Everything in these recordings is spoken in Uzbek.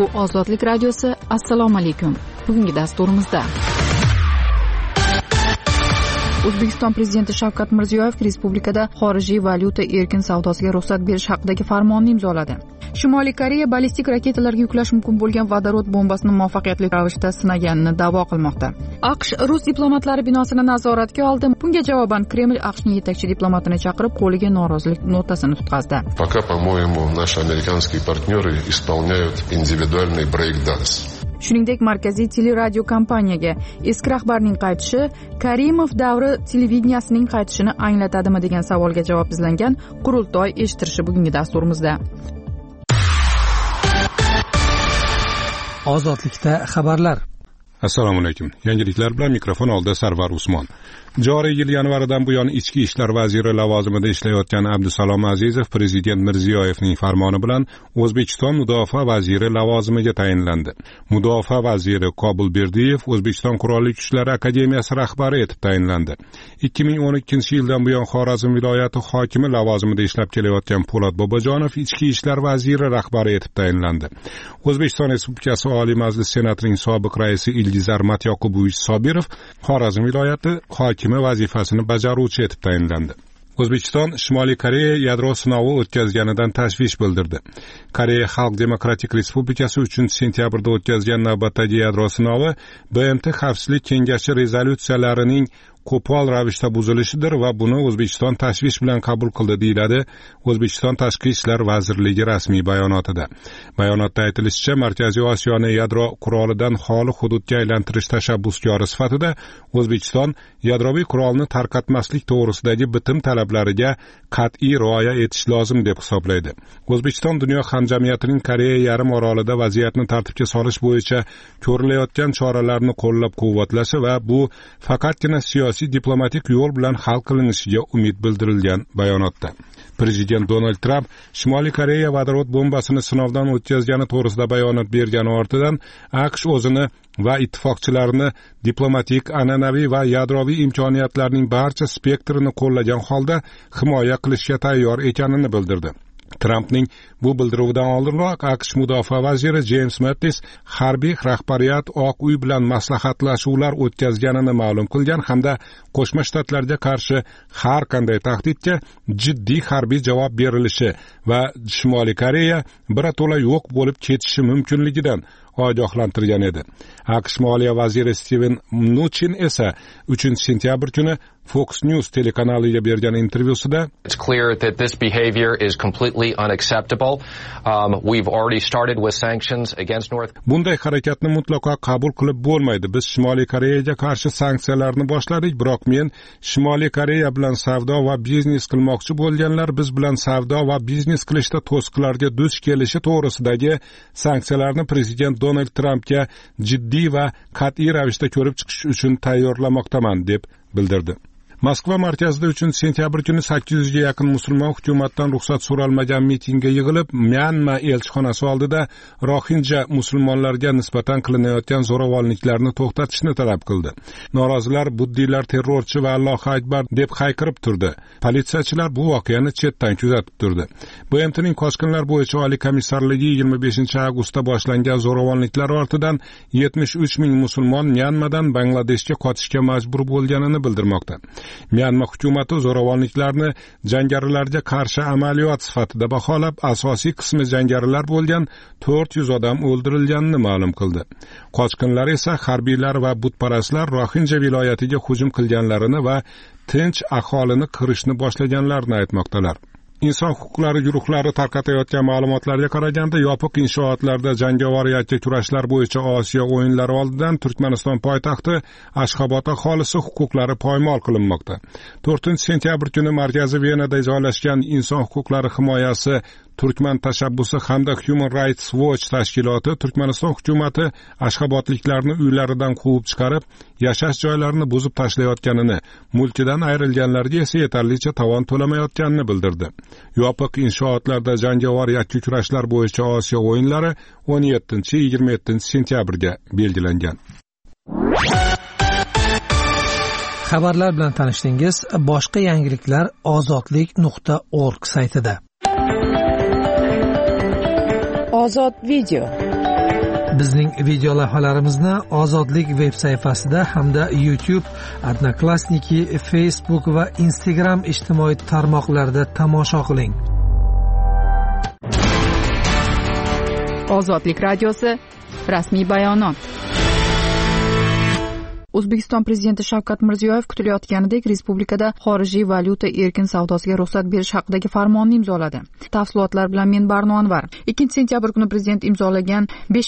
Bu Ozodlik radiosi. Assalomu alaykum. Bugungi dasturimizda O'zbekiston prezidenti Shavkat Mirziyoyev respublikada xorijiy valyuta erkin savdosiga ruxsat berish haqidagi farmonni imzoladi. Shimoliy Koreya ballistik raketalarga yuklash mumkin bo'lgan vodorod bombasini muvaffaqiyatli ravishda sinaganini da'vo qilmoqda. AQSh rus diplomatlari binosini nazoratga oldi. Bunga javoban Kreml AQShning yetakchi diplomatini chaqirib, qo'liga norozilik notasini tutqazdi. Пока, по-моему, наши американские партнеры исполняют индивидуальный брейк-данс. Shuningdek, markaziy teleradio kompaniyaga eski rahbarning qaytishi Karimov davri televideniyasining qaytishini anglatadimi degan savolga javob izlangan qurultoy eshittirishi bugungi dasturimizda. Ozodlikda xabarlar. Assalomu alaykum. Yangiliklar bilan mikrofon oldida Sarvar Usmon. Joriy yil yanvaridan buyon Ichki ishlar vaziri lavozimida ishlayotgan Abdusalom Azizov prezident Mirziyoyevning farmoni bilan O'zbekiston mudofaa vaziri lavozimiga tayinlandi. Mudofaa vaziri Qobul Berdiyev O'zbekiston Qurolli Kuchlar akademiyasi rahbari etib tayinlandi. 2012-yildan buyon Xorazm viloyati hokimi lavozimida ishlab kelayotgan Po'lat Bobojonov Ichki ishlar vaziri rahbari etib tayinlandi. O'zbekiston Respublikasi Oliy Majlis Senatining sobiq raisi Ildizar Matyoqubovich Sobirov Xorazm viloyati hokimi vazifasini bajaruvchi etib tayinlandi. O'zbekiston Shimoliy Koreya yadro sinovi o'tkazganidan tashvish bildirdi. Koreya Xalq Demokratik Respublikasi 3-sentyabrda o'tkazgan navbatdagi yadro sinovi BMT Xavfsizlik kengashi rezolyutsiyalarining qo'pol ravishda buzilishidir va buni O'zbekiston tashvish bilan qabul qildi, deyiladi O'zbekiston Tashqi ishlar vazirligi rasmiy bayonotida. Bayonotda aytilishicha, Markaziy Osiyoni yadro qurolidan xoli hududga aylantirish tashabbuskori sifatida O'zbekiston yadroviy qurolni tarqatmaslik to'g'risidagi bitim talablariga qat'iy rioya etish lozim deb hisoblaydi. O'zbekiston dunyo hamjamiyatining Koreya yarim orolida vaziyatni tartibga solish bo'yicha ko'rilayotgan choralarni qo'llab-quvvatlashi va bu faqatgina siyosiy diplomatik yo'l bilan hal qilinishiga umid bildirilgan bayonotda. Prezident Donald Trump Shimoliy Koreya vodorod bombasini sinovdan o'tkazgani to'g'risida bayonot bergani ortidan AQSh o'zini va ittifoqchilarini diplomatik, an'anaviy va yadroviy imkoniyatlarning barcha spektrini qo'llagan holda himoya qilishga tayyor ekanini bildirdi. Trumpning bu bildiruvidan oldinroq AQSh mudofaa vaziri James Mattis harbiy rahbariyat Oq uy bilan maslahatlashuvlar o'tkazganini ma'lum qilgan hamda Qo'shma Shtatlarga qarshi har qanday tahdidga jiddiy harbiy javob berilishi va Shimoliy Koreya birato'la yo'q bo'lib ketishi mumkinligidan ogohlantirgan edi. AQSh moliya vaziri Steven Mnuchin esa 3-sentyabr kuni Fox News telekanaliga bergan intervyusida It's clear that this behavior is completely unacceptable. We've already started with sanctions against North. Bunday harakatni mutlaqo qabul qilib bo'lmaydi. Biz Shimoliy Koreyaga qarshi sanksiyalarni boshladik, biroq men Shimoliy Koreya bilan savdo va biznes qilmoqchi bo'lganlar biz bilan savdo va biznes qilishda to'siqlarga duch kelishi to'g'risidagi sanksiyalarni prezident Donald Trumpga jiddiy va qat'iy ravishda ko'rib chiqish uchun tayyorlamoqdaman deb bildirdi. Moskva markazida 3-sentyabr kuni 800 ga yaqin musulmon hukumatdan ruxsat so'ralmagan mitingga yig'ilib, Myanma elchixonasi oldida Rohinja musulmonlarga nisbatan qilinayotgan zo'ravonliklarni to'xtatishni talab qildi. Norozilar buddiylar terrorchi va Allohu akbar deb hayqirib turdi. Politsiyachilar bu voqeani chetdan kuzatib turdi. BMTning qochqinlar bo'yicha oliy komissarligi 25-avgustda boshlangan zo'ravonliklar ortidan 73 ming musulmon Myanmadan Bangladeshga qochishga majbur bo'lganini bildirmoqda. Myanma hukumati zo'ravonliklarni jangarilarga qarshi amaliyot sifatida baholab, asosiy qismi jangarilar bo'lgan 400 odam o'ldirilganini ma'lum qildi. Qochqinlar esa harbiylar va butparastlar Rohinja viloyatiga hujum qilganlarini va tinch aholini qirishni boshlaganlarini aytmoqdalar. Inson huquqlari guruhlari tarqatayotgan ma'lumotlarga qaraganda, yopiq inshootlarda jangovar yakkakurashlar bo'yicha Osiyo o'yinlari oldidan Turkmaniston poytaxti Ashxobod aholisi huquqlari poymol qilinmoqda. 4-sentyabr kuni Markaziy Venada joylashgan inson huquqlari himoyasi Turkman tashabbusi hamda Human Rights Watch tashkiloti Turkmaniston hukumati ashxobodliklarni uylaridan quvib chiqarib, yashash joylarini buzib tashlayotganini, mulkidan ayrilganlarga esa yetarlicha tovon to'lamayotganini bildirdi. Yopiq inshootlarda jangovar yakkakurashlar bo'yicha Osiyo o'yinlari 17-27 sentyabrga belgilangan. Xabarlar bilan tanishdingiz. Boshqa yangiliklar ozodlik.org saytida. Ozod video. Bizning video lavhalarimizni Ozodlik veb sayfasida hamda YouTube, Odnoklassniki, Facebook va Instagram ijtimoiy tarmoqlarida tomosha qiling. Ozodlik radiosi rasmiy bayonot. O'zbekiston prezidenti Shavkat Mirziyoyev kutilayotganidek respublikada xorijiy valyuta erkin savdosiga ruxsat berish haqidagi farmonni imzoladi. Tafsilotlar bilan men Barno Anvar. 2-sentyabr kuni prezident imzolagan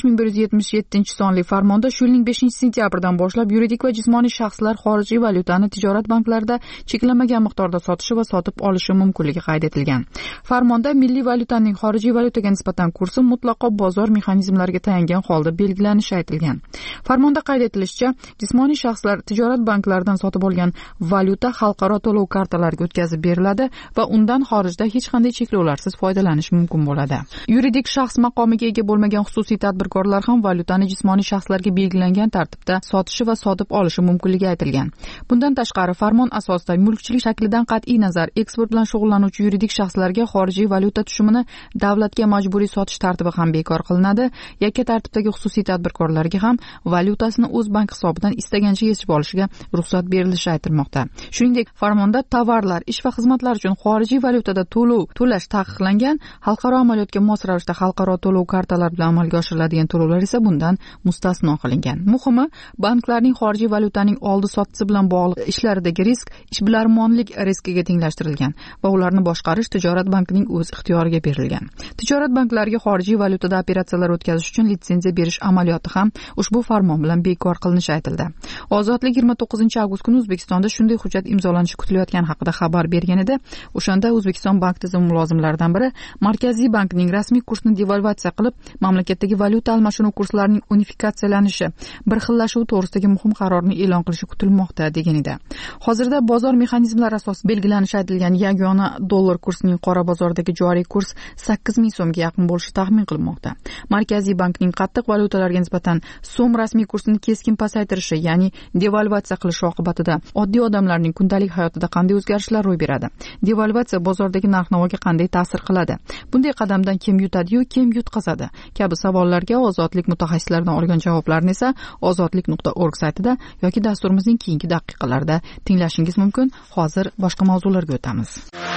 5177-sonli farmonda shu yilning 5-sentyabrdan boshlab yuridik va jismoniy shaxslar xorijiy valyutani tijorat banklarida cheklanmagan miqdorda sotishi va sotib olishi mumkinligi qayd etilgan. Farmonda milliy valyutaning xorijiy valyutaga nisbatan kursi mutlaqo bozor mexanizmlariga tayangan holda belgilanishi aytilgan. Farmonda qayd etilishicha, jismoniy shaxslar tijorat banklaridan sotib olgan valyuta xalqaro to'lov kartalariga o'tkazib beriladi va undan xorijda hech qanday cheklovlarsiz foydalanish mumkin bo'ladi. Yuridik shaxs maqomiga ega bo'lmagan xususiy tadbirkorlar ham valyutani jismoniy shaxslarga belgilangan tartibda sotishi va sotib olishi mumkinligi aytilgan. Bundan tashqari, farmon asosida mulkchilik shaklidan qat'iy nazar eksport bilan shug'ullanuvchi yuridik shaxslarga xorijiy valyuta tushumini davlatga majburiy sotish tartibi ham bekor qilinadi. Yakka tartibdagi xususiy tadbirkorlarga ham valyutasini o'z bank hisobidan istagancha yechib olishiga ruxsat berilishi aytilmoqda. Shuningdek, farmonda tovarlar, ish va xizmatlar uchun xorijiy valyutada to'lash taqiqlangan, xalqaro amaliyotga mos ravishda xalqaro to'lov kartalari bilan amalga oshiriladigan to'lovlar esa bundan mustasno qilingan. Muhimi, banklarning xorijiy valyutaning oldi-sotisi bilan bog'liq ishlaridagi risk ishbilarmonlik riskiga tenglashtirilgan va ularni boshqarish tijorat bankining o'z ixtiyoriga berilgan. Tijorat banklariga xorijiy valyutada operatsiyalar o'tkazish uchun litsenziya berish amaliyoti ham ushbu farmon bilan bekor qilinishi aytildi. Ozodlik 29-avgust kuni O'zbekistonda shunday hujjat imzolanishi kutilayotgani haqida xabar bergan edi. O'shanda O'zbekiston bank tizimi mulozimlaridan biri Markaziy bankning rasmiy kursni devalvatsiya qilib, mamlakatdagi valyuta almashinuv kurslarining unifikatsiyalanishi, bir xillashuvi to'g'risidagi muhim qarorni e'lon qilishi kutilmoqda degan edi. Hozirda bozor mexanizmlari asosida belgilanishi aytilgan yagona dollar kursining qora bozordagi joriy kurs 8000 so'mga yaqin bo'lishi taxmin qilinmoqda. Markaziy bankning qattiq valyutalarga nisbatan so'm rasmiy kursini keskin pasaytirishi, ya'ni devalvatsiya qilish oqibatida oddiy odamlarning kundalik hayotida qanday o'zgarishlar ro'y beradi? Devalvatsiya bozordagi narx-navoga qanday ta'sir qiladi? Bunday qadamdan kim yutadi-yu, kim yutqazadi? Kabi savollarga Ozodlik mutaxassislaridan olgan javoblarni esa ozodlik.org saytida yoki dasturimizning keyingi daqiqalarida tinglashingiz mumkin. Hozir boshqa mavzularga o'tamiz.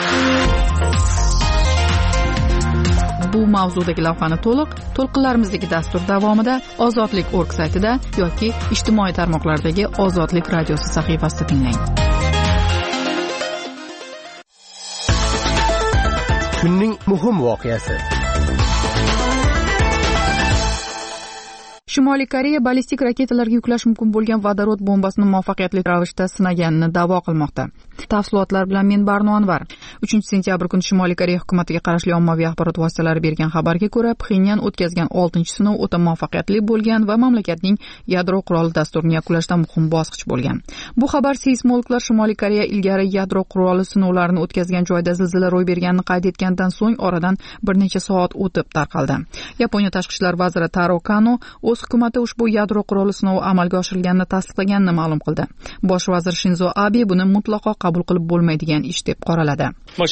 Bu mavzudagi lavhani to'lqinlarimizdagi dastur davomida Ozodlik.org saytida yoki ijtimoiy tarmoqlardagi Ozodlik radiosi sahifasida tinglang. Kunning muhim voqeasi. Shimoliy Koreya ballistik raketalarga yuklash mumkin bo'lgan vodorod bombasini muvaffaqiyatli ravishda sinaganini da'vo qilmoqda. Tafsilotlar bilan men Barno Anvar. 3-sentyabr kuni Shimoliy Koreya hukumatiga qarashli ommaviy axborot vositalari bergan xabarga ko'ra, Pxenyan o'tkazgan 6-sinov o'ta muvaffaqiyatli bo'lgan va mamlakatning yadro quroli dasturini yakunlashda muhim bosqich bo'lgan. Bu xabar seysmologlar Shimoliy Koreya ilgari yadro quroli sinovlarini o'tkazgan joyda zilzila ro'y berganini qayd etgandan so'ng oradan bir necha soat o'tib tarqaldi. Yaponiya tashqi ishlar vaziri Taro Kano o'z hukumati ushbu yadro quroli sinovi amalga oshirilganini tasdiqlaganini ma'lum qildi. Bosh vazir Shinzo Abe buni mutlaqo qabul qilib bo'lmaydigan ish deb qoraladi.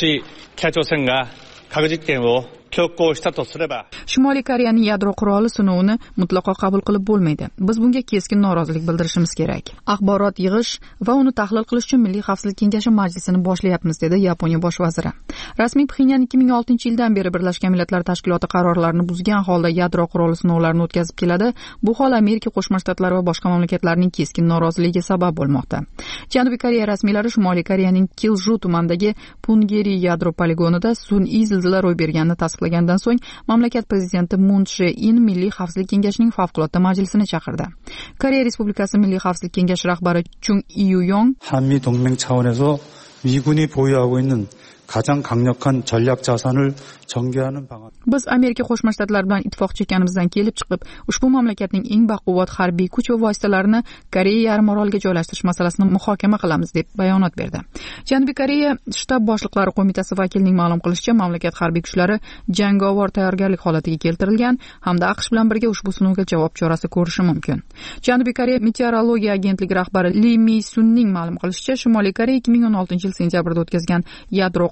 Shimoliy Koreyaning yadro quroli sinovini mutlaqo qabul qilib bo'lmaydi. Biz bunga keskin norozilik bildirishimiz kerak. Axborot yig'ish va uni tahlil qilish uchun Milliy xavfsizlik kengashi majlisini boshlayapmiz, dedi Yaponiya bosh vaziri. Rasmiy Pxenyan 2006-yildan beri Birlashgan Millatlar Tashkiloti qarorlarini buzgan holda yadro quroli sinovlarini o'tkazib keladi. Bu hol Amerika Qo'shma Shtatlari va boshqa mamlakatlarning keskin noroziligiga sabab bo'lmoqda. Janubiy Koreya rasmiylari Shimoliy Koreyaning Kilju tumanidagi Pungeri yadro poligonida sun'iy zilzila ro'y berganini tasdiqlagandan so'ng mamlakat prezidenti Moon Jae-in Milliy xavfsizlik kengashining favqulodda majlisini chaqirdi. Koreya Respublikasi Milliy xavfsizlik kengashi rahbari Chung Yu-yong 한미 동맹 차원에서 미군이 보유하고 있는 가장 강력한 전략 자산을 전개하는 방안. Biz Amerika Qo'shma Shtatlari bilan ittifoqchi ekanimizdan kelib chiqib, ushbu mamlakatning eng baquvvat harbiy kuch va vositalarini Koreya yarimoroliga joylashtirish masalasini muhokama qilamiz deb bayonot berdi. Janubiy Koreya shtab boshliqlari qo'mitasi vakilining ma'lum qilishicha, mamlakat harbiy kuchlari jangovar tayyorgarlik holatiga keltirilgan hamda AQSh bilan birga ushbu sinovga javob chorasi ko'rishi mumkin. Janubiy Koreya meteorologiya agentligi rahbari Lee Mi-sunning ma'lum qilishicha, Shimoliy Koreya 2016-yil sentyabrda o'tkazgan yadro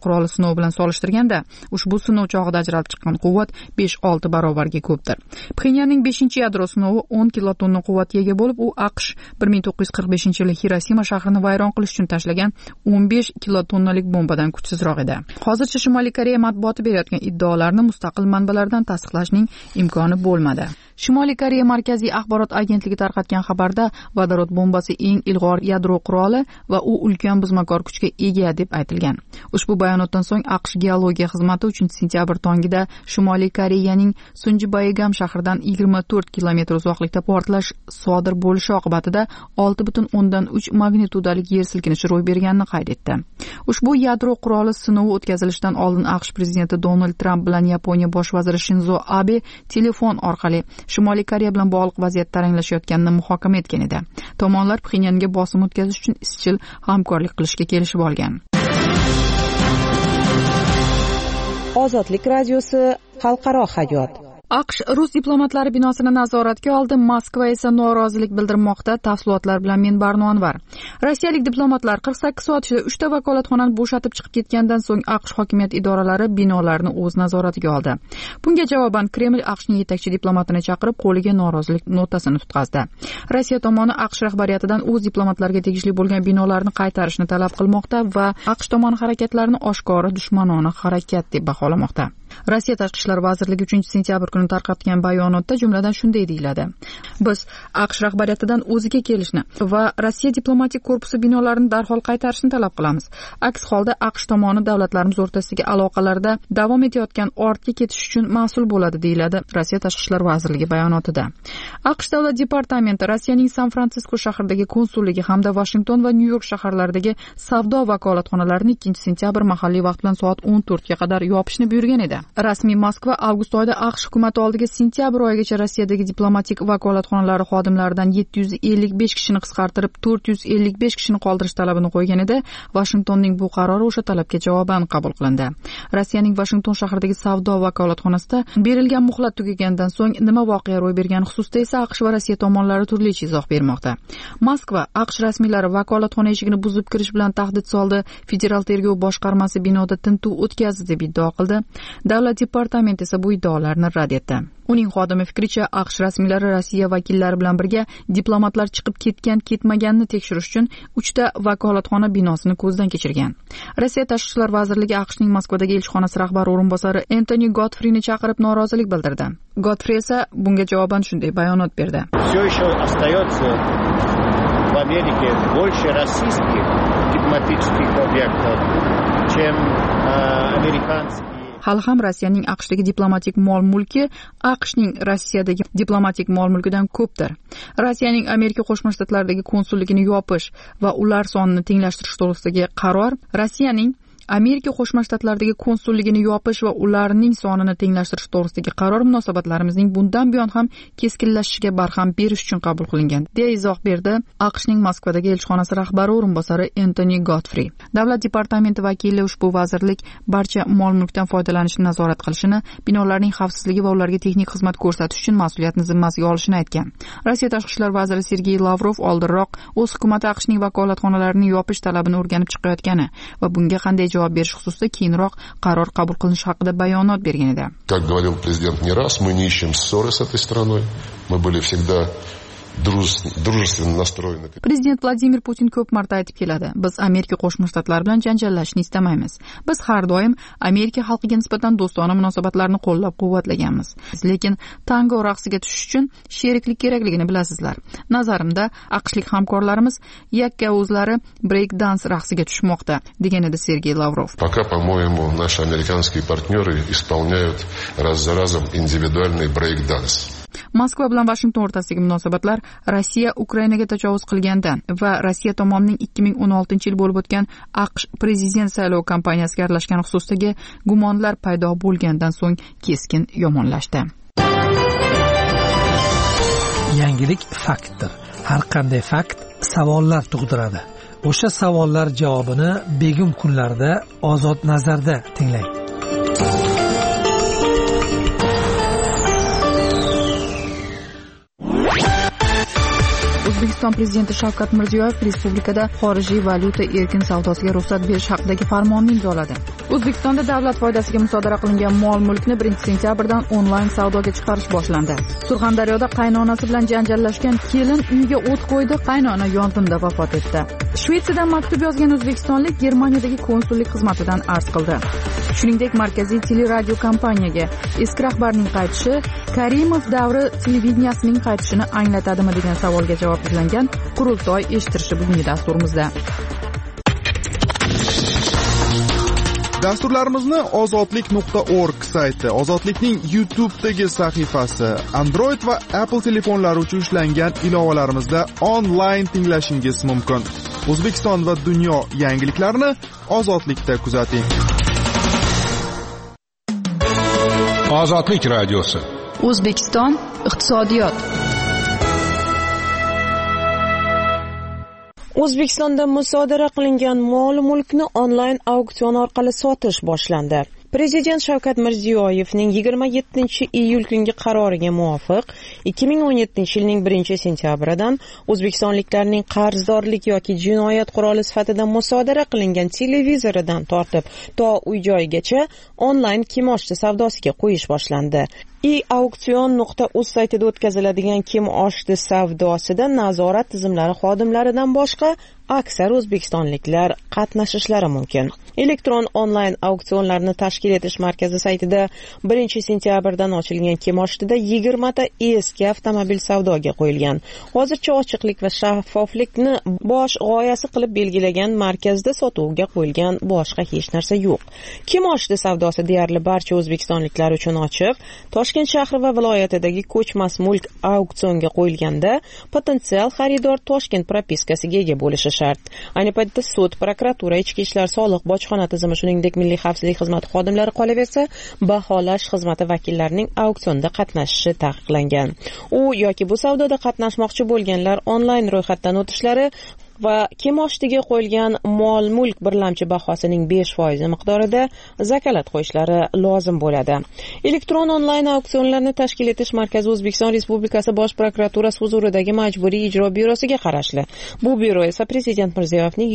quroli sinovi bilan solishtirganda ushbu sinov chog'ida ajralib chiqqan quvvat 5-6 barobarga ko'pdir. Pxenyanning 5-yadro sinovi 10 kilotonna quvvatga ega bo'lib, u AQSh 1945-yili Hirosima shahrini vayron qilish uchun tashlagan 15 kilotonnalik bombadan kuchsizroq edi. Hozircha Shimoliy Koreya matbuoti berayotgan iddaolarni mustaqil manbalardan tasdiqlashning imkoni bo'lmadi. Shimoliy Koreya Markaziy axborot agentligi tarqatgan xabarda vodorod bombasi eng ilg'or yadro quroli va u ulkan buzmakor kuchga ega deb aytilgan. Ushbu bayonotdan so'ng AQSh geologiya xizmati 3-sentyabr tongida Shimoliy Koreyaning Sunjibaegam shahridan 24 kilometr uzoqlikda portlash sodir bo'lishi oqibatida 6.3 magnitudalik yer silkinishi ro'y berganini qayd etdi. Ushbu yadro quroli sinovi o'tkazilishidan oldin AQSh prezidenti Donald Tramp bilan Yaponiya bosh vaziri Shinzo Abe telefon orqali Shimoliy Koreya bilan bog'liq vaziyat taranglashayotganini muhokama etgan edi. Tomonlar Pxenyanga bosim o'tkazish uchun izchil hamkorlik qilishga kelishib olgan. Ozodlik radiosi xalqaro hayot. AQSh rus diplomatlari binosini nazoratga oldi, Moskva esa norozilik bildirmoqda. Tafsilotlar bilan men Barnonvar. Rossiyalik diplomatlar 48 soat ichida 3 ta vakolatxonani bo'shatib chiqib ketgandan so'ng AQSh hokimiyat idoralari binolarni o'z nazoratiga oldi. Bunga javoban Kreml AQShning yetakchi diplomatini chaqirib, qo'liga norozilik notasini tutqazdi. Rossiya tomoni AQSh rahbariyatidan o'z diplomatlarga tegishli bo'lgan binolarni qaytarishni talab qilmoqda va AQSh tomoni harakatlarini oshkora dushmanona harakat deb baholamoqda. Rossiya Tashqi ishlar vazirligi 3-sentyabr kuni tarqatgan bayonotda jumladan shunday deyiladi: Biz AQSh rahbariyatidan o'ziga kelishni va Rossiya diplomatik korpusi binolarini darhol qaytarishni talab qilamiz. Aks holda AQSh tomoni davlatlarimiz o'rtasidagi aloqalarda davom etayotgan ortga ketish uchun mas'ul bo'ladi, deyiladi Rossiya Tashqi ishlar vazirligi bayonotida. AQSh davlat departamenti Rossiyaning San-Fransisko shahridagi konsulligi hamda Washington va Nyu-York shaharlaridagi savdo vakolatxonalarini 2-sentyabr mahalliy vaqt bilan soat 14 ga qadar yopishni buyurgan edi. Rasmiy Moskva avgust oyida AQSh hukumati oldiga sentyabr oyigacha Rossiyadagi diplomatik vakolatxonalari xodimlaridan 755 kishini qisqartirib 455 kishini qoldirish talabini qo'ygan edi. Washingtonning bu qarori o'sha talabga javoban qabul qilindi. Rossiyaning Washington shahridagi savdo vakolatxonasida berilgan muhlat tugagandan so'ng nima voqea ro'y bergani xususida esa AQSh va Rossiya tomonlari turlicha izoh bermoqda. Moskva AQSh rasmiylari vakolatxona eshigini buzib kirish bilan tahdid soldi. Federal tergov boshqarmasi binoda tintuv o'tkazdi deb iddao qildi. Davlat departamenti esa bu iddaolarni rad etdi. Uning xodimi fikricha, AQSh rasmiylari Rossiya vakillari bilan birga diplomatlar chiqib ketmaganini tekshirish uchun 3 ta vakolatxona binosini ko'zdan kechirgan. Rossiya Tashqi ishlar vazirligi AQShning Moskvadagi elchixonasi rahbari o'rinbosari Entoni Godfreyni chaqirib norozilik bildirdi. Godfrey esa bunga javoban shunday bayonot berdi. Все еще остается в Америке больше российских дипломатических объектов, чем американских. Hali ham Rossiyaning AQShdagi diplomatik mol-mulki AQShning Rossiyadagi diplomatik mol-mulkidan ko'pdir. Rossiyaning Amerika Qo'shma Shtatlaridagi konsulligini yopish va ular sonini tenglashtirish to'g'risidagi qaror Rossiyaning Amerika Qo'shma Shtatlaridagi konsulligini yopish va ularning sonini tenglashtirish to'g'risidagi qaror munosabatlarimizning bundan buyon ham keskinlashishiga barham berish uchun qabul qilingan, deya izoh berdi AQShning Moskvadagi elchixonasi rahbari o'rinbosari Entoni Godfrey. Davlat departamenti vakili ushbu vazirlik barcha mol-mulkdan foydalanishni nazorat qilishini, binolarning xavfsizligi va ularga texnik xizmat ko'rsatish uchun mas'uliyatni zimmasiga olishini aytgan. Rossiya Tashqi ishlar vaziri Sergey Lavrov oldinroq o'z hukumati AQShning vakolatxonalarini yopish talabini o'rganib chiqayotgani va bunga qanday javob berish xususida keyinroq qaror qabul qilinishi haqida bayonot bergan edi. Как говорил президент не раз, мы не ищем ссоры с этой страной. Мы были всегда дружественно настроены. Prezident Vladimir Putin ko'p marta aytib keladi: Biz Amerika Qo'shma Shtatlari bilan janjallashishni istamaymiz. Biz har doim Amerika xalqiga nisbatan do'stona munosabatlarni qo'llab-quvvatlaganmiz. Lekin tango raqsiga tushish uchun sheriklik kerakligini bilasizlar. Nazarimda, AQShlik hamkorlarimiz yakka o'zlari break dance raqsiga tushmoqda, degan edi Sergey Lavrov. Пока, по-моему, наши американские партнеры исполняют раз за разом индивидуальный break dance. Moskva bilan Washington o'rtasidagi munosabatlar Rossiya Ukrainaga tajovuz qilgandan va Rossiya tomonining 2016-yil bo'lib o'tgan AQSh prezident saylov kampaniyasiga aralashgani xususidagi gumonlar paydo bo'lgandan so'ng keskin yomonlashdi. Yangilik faktdir. Har qanday fakt savollar tug'diradi. O'sha savollar javobini begum kunlarda Ozod nazarda tinglang. O'zbekiston prezidenti Shavkat Mirziyoyev respublikada xorijiy valyuta erkin savdosiga ruxsat berish haqidagi farmonni imzoladi. O'zbekistonda davlat foydasiga musodara qilingan mol-mulkni 1-sentyabrdan onlayn savdoga chiqarish boshlandi. Surxondaryoda qaynonasi bilan janjallashgan kelin uyiga o't qo'ydi, qaynona yong'inda vafot etdi. Shvetsiyadan maktub yozgan o'zbekistonlik Germaniyadagi konsullik xizmatidan arz qildi. Shuningdek, markaziy teleradio kompaniyaga eski rahbarning qaytishi Karimov davri televideniyasining qaytishini anglatadimi degan savolga javob izlangan qurultoy eshittirishi bugungi dasturimizda. Dasturlarimizni ozodlik.org sayti, Ozodlikning YouTube'dagi sahifasi, Android va Apple telefonlari uchun ishlangan ilovalarimizda onlayn tinglashingiz mumkin. O'zbekiston va dunyo yangiliklarini Ozodlikda kuzating. Ozodlik radiosi. O'zbekiston iqtisodiyot. O'zbekistonda musodara qilingan mol-mulkni onlayn auksion orqali sotish boshlandi. Prezident Shavkat Mirziyoyevning 27-iyul kungi qaroriga muvofiq 2017-yilning 1-sentyabridan o'zbekistonliklarning qarzdorlik yoki jinoyat quroli sifatida musodara qilingan televizoridan tortib to uy-joyigacha onlayn kimoshdi savdosiga qo'yish boshlandi. auksion.uz saytida o'tkaziladigan kimoshdi savdosida nazorat tizimlari xodimlaridan boshqa aksar o'zbekistonliklar qatnashishlari mumkin. Elektron onlayn auksionlarni tashkil etish markazi saytida 1-sentyabrdan ochilgan kimoshdida 20 ta eski avtomobil savdoga qo'yilgan. Hozircha ochiqlik va shaffoflikni bosh g'oyasi qilib belgilagan markazda sotuvga qo'yilgan boshqa hech narsa yo'q. Kimoshdi savdosi deyarli barcha o'zbekistonliklar uchun ochiq. Toshkent shahri va viloyatidagi ko'chmas mulk auksionga qo'yilganda potensial xaridor Toshkent propiskasiga ega bo'lishi shart. Ayni paytda sud, prokuratura, ichki ishlar, soliq, bojxona tizimi, shuningdek milliy xavfsizlik xizmati xodimlari qolaversa, baholash xizmati vakillarining auksionda qatnashishi taqiqlangan. U yoki bu savdoda qatnashmoqchi bo'lganlar onlayn ro'yxatdan o'tishlari va kimoshdiga qo'yilgan mol-mulk birlamchi bahosining 5% miqdorida zakalat qo'yishlari lozim bo'ladi. Elektron onlayn auksionlarni tashkil etish markazi O'zbekiston Respublikasi Bosh prokuraturasi huzuridagi Majburiy ijro byurosiga qarashli. Bu byuro esa Prezident Mirziyoyevning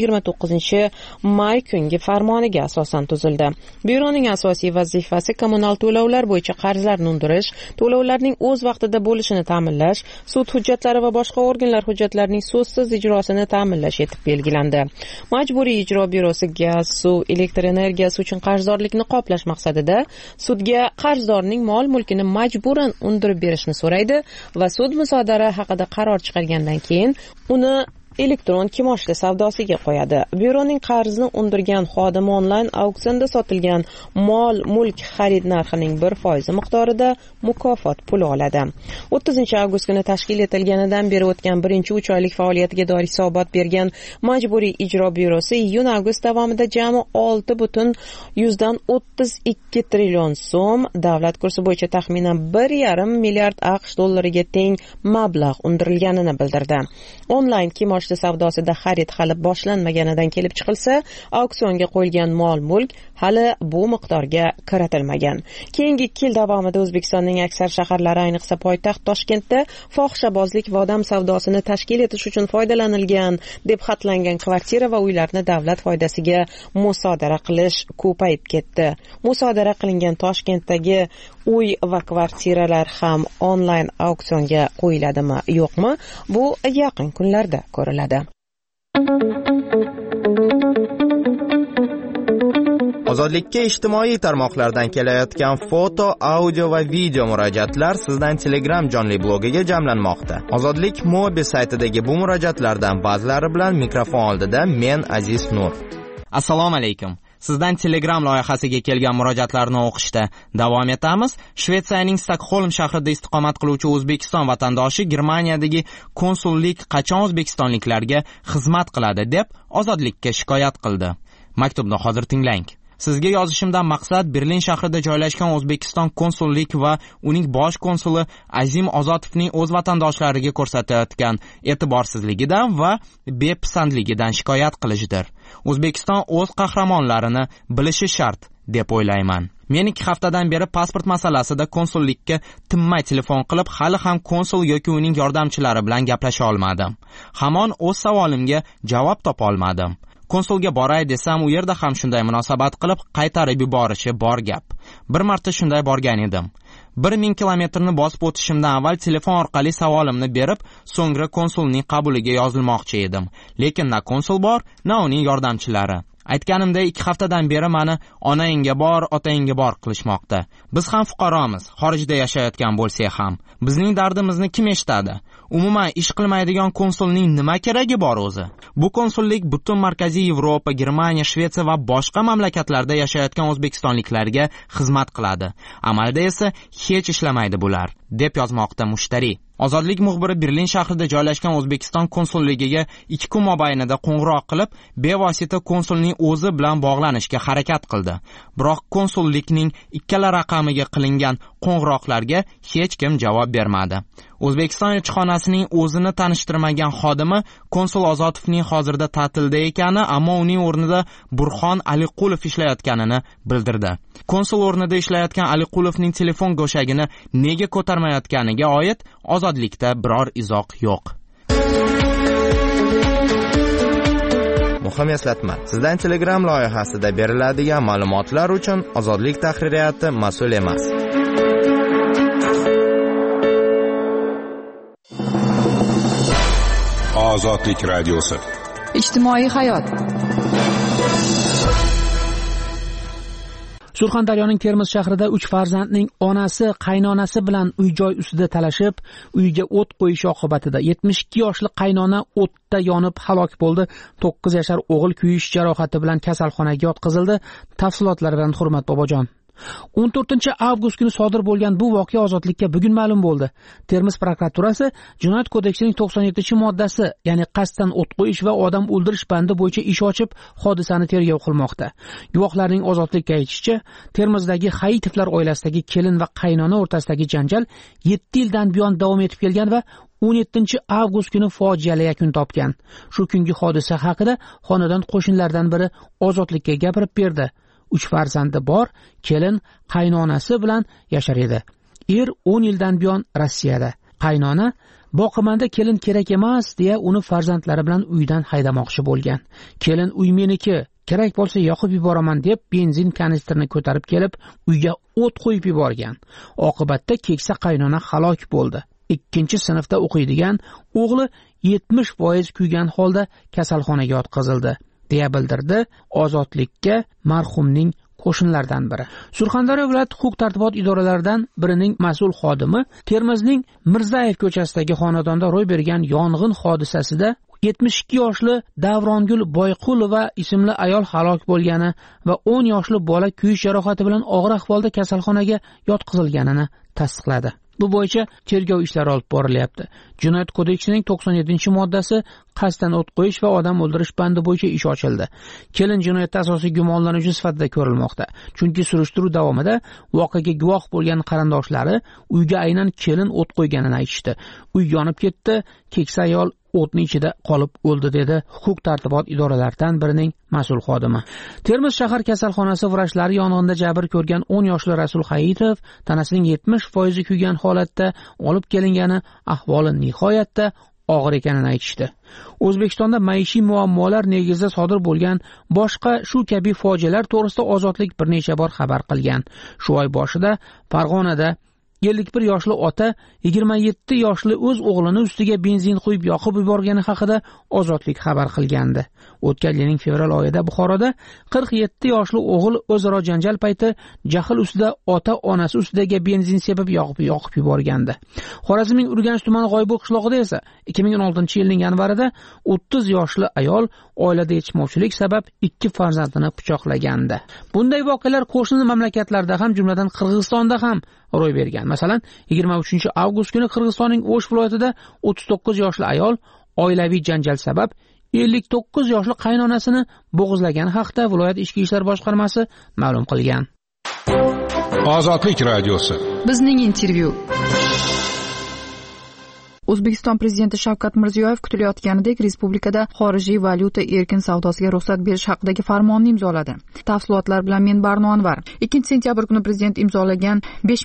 29-may kungi farmoniga asosan tuzildi. Byuroning asosiy vazifasi kommunal to'lovlar bo'yicha qarzlarni undirish, to'lovlarning o'z vaqtida bo'lishini ta'minlash, sud hujjatlari va boshqa organlar hujjatlarining so'zsiz ijrosini ta'minlash etib belgilandi. Majburiy ijro byurosi gaz, suv, elektr energiyasi uchun qarzdorlikni qoplash maqsadida sudga qarzdorning mol-mulkini majburan undirib berishni so'raydi va sud musodara haqida qaror chiqargandan keyin uni elektron kimoshdi savdosiga qo'yadi. Byuroning qarzni undirgan xodimi onlayn auksionda sotilgan mol-mulk xarid narxining 1% miqdorida mukofot puli oladi. 30-avgust kuni tashkil etilganidan beri o'tgan 3 oylik faoliyatiga doir hisobot bergan Majburiy ijro byurosi iyun-avgust davomida jami 6,32 trillion so'm, davlat kursi bo'yicha taxminan 1,5 milliard AQSh dollariga teng mablag' undirilganini bildirdi. Onlayn kimoshdi savdosida xarid hali boshlanmaganidan kelib chiqilsa, auksionga qo'yilgan mol-mulk hali bu miqdorga kiritilmagan. Keyingi 2 yil davomida O'zbekistonning aksar shaharlari, ayniqsa poytaxt Toshkentda fohishabozlik va odam savdosini tashkil etish uchun foydalanilgan deb xatlangan kvartira va uylarni davlat foydasiga musodara qilish ko'payib ketdi. Musodara qilingan Toshkentdagi uy va kvartiralar ham onlayn auksionga qo'yiladimi, yo'qmi? Bu yaqin kunlarda ko'riladi. Ozodlikka ijtimoiy tarmoqlardan kelayotgan foto, audio va video murojaatlar sizdan Telegram jonli blogiga jamlanmoqda. Ozodlik Mobi saytidagi bu murojaatlardan ba'zilari bilan mikrofon oldida men Aziz Nur. Assalomu alaykum. Sizdan Telegram loyihasiga kelgan murojaatlarni o'qishda davom etamiz. Shvetsiyaning Stokholm shahrida istiqomat qiluvchi O'zbekiston vatandoshi Germaniyadagi konsullik qachon o'zbekistonliklarga xizmat qiladi deb Ozodlikka shikoyat qildi. Maktubni hozir tinglang. Sizga yozishimdan maqsad Berlin shahrida joylashgan O'zbekiston konsullik va uning bosh konsuli Azim Ozotovning o'z vatandoshlariga ko'rsatayotgan e'tiborsizligidan va bepisandligidan shikoyat qilishdir. O'zbekiston o'z qahramonlarini bilishi shart deb o'ylayman. Men 2 haftadan beri pasport masalasida konsullikka tinmay telefon qilib, hali ham konsul yoki uning yordamchilari bilan gaplasha olmadim. Hamon o'z savolimga javob topa olmadim. Konsulga boray desam, u yerda ham shunday munosabat qilib qaytarib yuborishi bor gap. Bir marta shunday borgan edim. 1000 kilometrni bosib o'tishimdan avval telefon orqali savolimni berib, so'ngra konsulning qabuliga yozilmoqchi edim. Lekin na konsul bor, na uning yordamchilari. Aytganimdek 2 haftadan beri meni onangga bor, otangga bor qilishmoqda. Biz ham fuqaromiz, xorijda yashayotgan bo'lsak ham. Bizning dardimizni kim eshitadi? Umuman ish qilmaydigan konsulning nima keragi bor o'zi? Bu konsullik butun Markaziy Yevropa, Germaniya, Shvetsiya va boshqa mamlakatlarda yashayotgan o'zbekistonliklarga xizmat qiladi. Amalda esa hech ishlamaydi bular, deb yozmoqda Mushtari. Ozodlik muxbiri Berlin shahrida joylashgan O'zbekiston konsulligiga 2 kun mobaynida qo'ng'iroq qilib, bevosita konsulning o'zi bilan bog'lanishga harakat qildi. Biroq konsullikning ikkala raqamiga qilingan qo'ng'iroqlarga hech kim javob bermadi. O'zbekiston elchixonasining o'zini tanishtirmagan xodimi konsul Ozotovning hozirda ta'tilda ekani, ammo uning o'rnida Burxon Aliqulov ishlayotganini bildirdi. Konsul o'rnida ishlayotgan Aliqulovning telefon go'shagini nega ko'tarmayotganiga oid Ozodlikda biror izoh yo'q. Muhim eslatma. Sizdan Telegram loyihasida beriladigan ma'lumotlar uchun Ozodlik tahririyati mas'ul emas. Ozodlik radiosi. Ijtimoiy hayot. Surxondaryoning Termiz shahrida 3 farzandning onasi qaynonasi bilan uy-joy ustida talashib, uyga o't qo'yish oqibatida 72 yoshli qaynona o'tda yonib halok bo'ldi. 9 yashar o'g'il kuyish jarohati bilan kasalxonaga yotqizildi. Tafsilotlar bilan Hurmat Bobojon. 14-avgust kuni sodir bo'lgan bu voqea Ozodlikka bugun ma'lum bo'ldi. Termiz prokuraturasi Jinoyat kodeksining 97-moddasi, ya'ni qasddan o't qo'yish va odam o'ldirish bandi bo'yicha ish ochib, hodisani tergov qilmoqda. Guvohlarning Ozodlikka aytishicha, Termizdagi Hayitovlar oilasidagi kelin va qaynona o'rtasidagi janjal 7 yildan buyon davom etib kelgan va 17-avgust kuni fojiali yakun topgan. Shu kungi hodisa haqida xonadon qo'shnilaridan biri Ozodlikka gapirib berdi. 3 farzandi bor, kelin qaynonasi bilan yashar edi. 10 yildan buyon Rossiyada. Qaynona boqimanda kelin kerak emas deya uni farzandlari bilan uydan haydamoqchi bo'lgan. Kelin uy meniki, kerak bo'lsa yoqib yuboraman deb benzin kanistrini ko'tarib kelib, uyga o't qo'yib yuborgan. Oqibatda keksa qaynona halok bo'ldi. 2-sinfda o'qiydigan o'g'li 70% kuygan holda kasalxonaga yotqizildi, deya bildirdi Ozodlikka marhumning qo'shnilaridan biri. Surxondaryo viloyat huquq-tartibot idoralaridan birining mas'ul xodimi Termizning Mirzayev ko'chasidagi xonadonda ro'y bergan yong'in hodisasida 72 yoshli Davrongul Boyqulova ismli ayol halok bo'lgani va 10 yoshli bola kuyish jarohati bilan og'ir ahvolda kasalxonaga yotqizilganini tasdiqladi. Bu bo'yicha tergov ishlari olib borilyapti. Jinoyat kodeksining 97-moddasi qasddan o't qo'yish va odam o'ldirish bandi bo'yicha ish ochildi. Kelin jinoyatda asosiy gumonlanuvchi sifatida ko'rilmoqda. Chunki surishtiruv davomida voqeaga guvoh bo'lgan qarindoshlari uyga aynan kelin o't qo'yganini aytishdi. Uy yonib ketdi, keksa ayol o'tning ichida qolib o'ldi, dedi huquq-tartibot idoralaridan birining mas'ul xodimi. Termiz shahar kasalxonasi vrachlari yong'inda jabr ko'rgan 10 yoshli Rasul Hayitov tanasining 70% kuygan holatda olib kelingani, ahvoli nihoyatda og'ir ekanini aytishdi. O'zbekistonda maishiy muammolar negizida sodir bo'lgan boshqa shu kabi fojialar to'g'risida Ozodlik bir necha bor xabar qilgan. Shu oy boshida Farg'onada 51 yoshli ota 27 yoshli o'z o'g'lini ustiga benzin quyib yoqib yuborgani haqida Ozodlik xabar qilgandi. O'tgan yilning fevral oyida Buxoroda 47 yoshli o'g'il o'zaro janjal payti jahl ustida ota onasi ustiga benzin sepib yoqib yuborgandi. Xorazmning Urganch tumani G'oybo qishlog'ida esa 2016-yilning yanvarida 30 yoshli ayol oilada yetishmovchilik sabab 2 farzandini pichoqlagandi. Bunday voqealar qo'shni mamlakatlarda ham, jumladan Qirg'izistonda ham ro'y bergan. Masalan, 23-avgust kuni Qirg'izistonning O'sh viloyatida 39 yoshli ayol oilaviy janjal sabab 59 yoshli qaynonasini bo'g'izlagani haqida viloyat ichki ishlar boshqarmasi ma'lum qilgan. Ozodlik radiosi. Bizning intervyu. O'zbekiston prezidenti Shavkat Mirziyoyev kutilayotganidek respublikada xorijiy valyuta erkin savdosiga ruxsat berish haqidagi farmonni imzoladi. Tafsilotlar bilan men Barno Anvar. 2-sentyabr kuni prezident imzolagan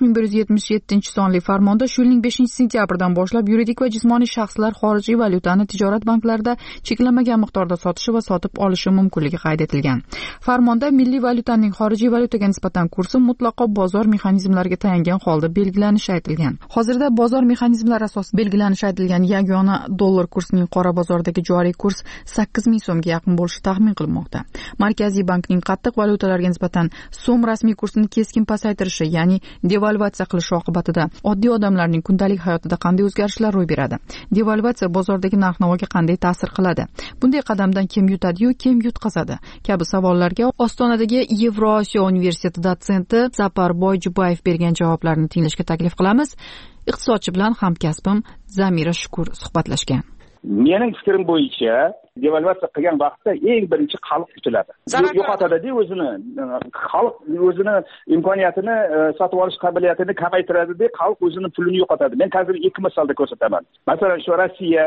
5177-sonli farmonda shu yilning 5-sentyabridan boshlab yuridik va jismoniy shaxslar xorijiy valyutani tijorat banklarida cheklanmagan miqdorda sotishi va sotib olishi mumkinligi qayd etilgan. Farmonda milliy valyutaning xorijiy valyutaga nisbatan kursi mutlaqo bozor mexanizmlariga tayangan holda belgilanishi aytilgan. Hozirda bozor mexanizmlari asosida belgilanishi aytilgan yagona dollar kursining qora bozordagi joriy kurs 8000 so'mga yaqin bo'lishi taxmin qilinmoqda. Markaziy bankning qattiq valyutalarga nisbatan so'm rasmiy kursini keskin pasaytirishi, ya'ni devalvatsiya qilishi oqibatida oddiy odamlarning kundalik hayotida qanday o'zgarishlar ro'y beradi? Devalvatsiya bozordagi narx-navoga qanday ta'sir qiladi? Bunday qadamdan kim yutadi-yu, kim yutqazadi? Kabi savollarga Ostonadagi Yevrosiyo universiteti dotsenti Sapar Boyjubayev bergan javoblarni tinglashga taklif qilamiz. Iqtisodchi bilan hamkasbim Zamira Shukur suhbatlashgan. Mening fikrim bo'yicha devalvatsiya qilgan vaqtda eng birinchi xalq yutiladi. Yo'qotadi-da o'zini. Xalq o'zini imkoniyatini, sotib olish qobiliyatini kamaytiradi-da, xalq o'zini pulini yo'qotadi. Men hozir ikki misolda ko'rsataman. Masalan, shu Rossiya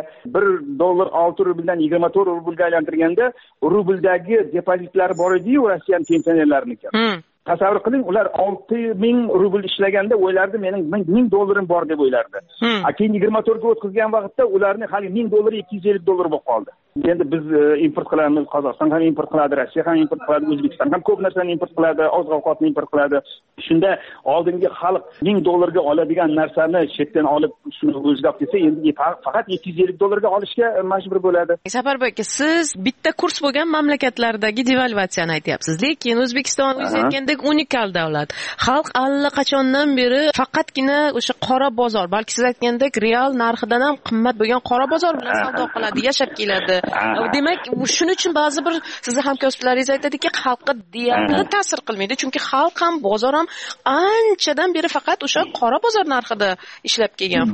$1 6 rubldan 24 rublga aylantirganda, rubldagi depozitlari bor edi-yu, Rossiyaning pensionerlariniki. Tasavvur qiling, ular 6000 rubl ishlaganda o'ylardi, mening $1000 bor deb o'ylardi. Keyin 24 ga o'tkazgan vaqtda ularning hali $1000 $250 bo'lib qoldi. Endi biz import qilamiz, Qozog'iston ham import qiladi, Rossiya ham import qiladi, O'zbekiston ham ko'p narsani import qiladi, oziq-ovqatni import qiladi. Shunda oldingi xalq $1000 ga oladigan narsani chetdan olib shuni o'ziga olib kelsa, endi faqat $250 ga olishga majbur bo'ladi. Safarboy aka, siz bitta kurs bo'lgan mamlakatlardagi devalvatsiyani aytyapsiz, lekin O'zbekiston o'zi aytgandek unikal davlat. Xalq allaqachondan beri faqatgina o'sha qora bozor, balki siz aytgandek real narxidan ham qimmat bo'lgan qora bozor bilan savdo qiladi, yashab keladi. Demak, shuning uchun ba'zi bir sizni hamkasblaringiz aytadiki, xalqqa deyarli ta'sir qilmaydi, chunki xalq ham bozor ham anchadan beri faqat o'sha qora bozor narxida ishlab kelgan.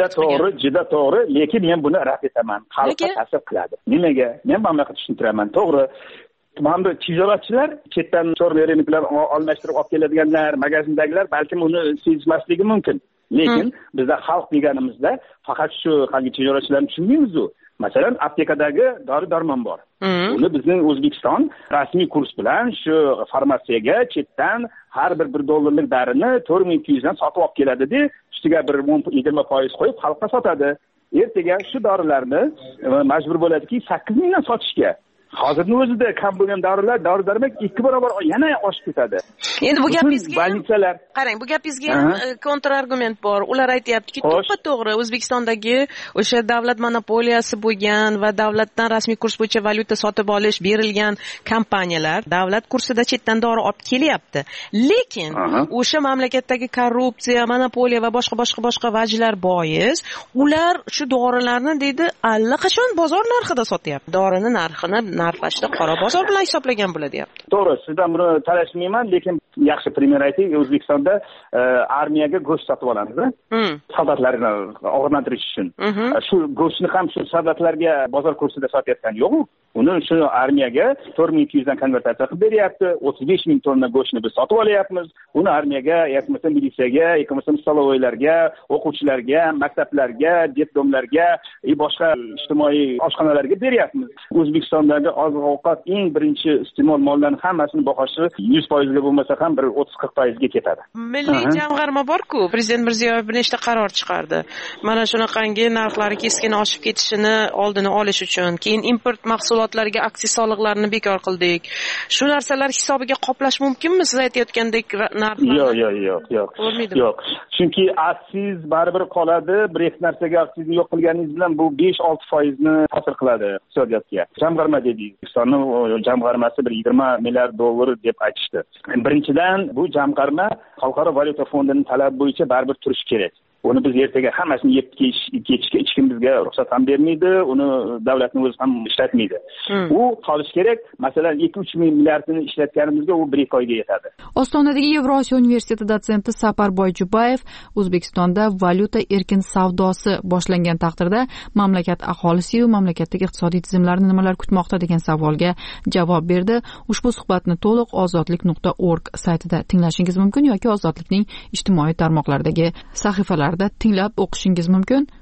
Juda to'g'ri, lekin men buni rad etaman. Xalqqa ta'sir qiladi. Nimaga? Men mana bu tushuntiraman. To'g'ri. Mana bu tijoratchilar, chetdan sho'rlarini bilan almashtirib olib keladiganlar, magazindagilar balkim uni sezmasligi mumkin. Lekin bizda xalq deganimizda faqat shu qanday tijoratchilarni tushunmaymiz-ku. Masalan, aptekadagi dori-darmon bor. Uni bizning O'zbekiston rasmiy kurs bilan shu farmatsiyaga chetdan har bir $1 darini 4200 dan sotib olib keladi-da, ustiga bir 20% qo'yib xalqqa sotadi. Ertaga shu dorilarni majbur bo'ladiki 8000 dan sotishga. Hozirning o'zida kam bo'lgan dori-darmon 2 barobar yana oshib ketadi. Endi bu gapingizga больницаlar. Qarang, bu gapingizga kontrargument bor. Ular aytayaptiki, to'g'ri O'zbekistondagi o'sha davlat monopoliyasi bo'lgan va davlatdan rasmiy kurs bo'yicha valyuta sotib olish berilgan kompaniyalar davlat kursida chetdan dori olib kelyapti. Lekin o'sha mamlakatdagi korrupsiya, monopoliya va boshqa vajlar bois ular shu dorilarni deydi allaqachon bozor narxida sotyapti. Dorini narxini narxlashda qora bozor bilan hisoblagan bo'ladi, deyapti. To'g'ri, sizdan buni talashmayman, lekin yaxshi primer ayting. O'zbekistonda armiyaga go'sht sotib olamiz, soldatlarni og'irlantirish uchun. Shu go'shtni ham shu soldatlarga bozor kursida sotayotgan yo'q-ku. Uni shu armiyaga 4200 dan konvertatsiya qilib beryapti. 35000 tonna go'shtni biz sotib olyapmiz. Uni armiyaga, yoki bo'lmasa militsiyaga, yoki bo'lmasa stolovoylarga, o'quvchilarga, maktablarga, detdomlarga, boshqa ijtimoiy oshxonalarga beryapmiz. O'zbekistondagi oziq-ovqat eng birinchi iste'mol mollarining hammasini bahosi 100% ga bo'lmasa ham bir 30-40% ga ketadi. Milliy jamg'arma bor-ku, Prezident Mirziyoyev bir nechta qaror chiqardi. Mana shunaqangi narxlari keskin oshib ketishini oldini olish uchun, keyin import mahsulotlariga aksiz soliqlarini bekor qildik. Shu narsalar hisobiga qoplash mumkinmi? Siz aytayotgandek narxlarni? Yo'q. Chunki aksiz baribir qoladi. Bir ikki narsaga aksizni yo'q qilganingiz bilan bu 5-6% ni ta'sir qiladi iqtisodiyotga. Jamg'arma dedingiz. O'zbekistonning jamg'armasi bir $20 milliard deb aytishdi. Birinchidan bu jamg'arma Xalqaro valyuta fondining talabi bo'yicha baribir turishi kerak. Uni biz ertaga hammasini yeb kechishga hech kim bizga ruxsat ham bermaydi, uni davlatning o'zi ham ishlatmaydi. U qolish kerak. Masalan, 2-3 milliardni ishlatganimizga u 1-2 oyga yetadi. Ostonadagi Yevrosiyo universiteti dotsenti Sapar Boyjubayev O'zbekistonda valyuta erkin savdosi boshlangan taqdirda mamlakat aholisi va mamlakatdagi iqtisodiy tizimlarni nimalar kutmoqda degan savolga javob berdi. Ushbu suhbatni to'liq ozodlik.org saytida tinglashingiz mumkin yoki Ozodlikning ijtimoiy tarmoqlardagi sahifalarida tinglab o'qishingiz mumkin.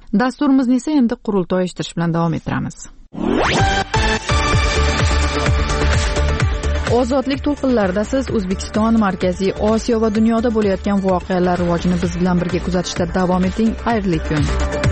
Dasturimizni esa endi qurultoy eshittirish bilan davom ettiramiz. Ozodlik to'lqinlarida siz O'zbekiston, Markaziy Osiyo va dunyoda bo'layotgan voqealar rivojini biz bilan birga kuzatishda davom eting. Xayrli kun.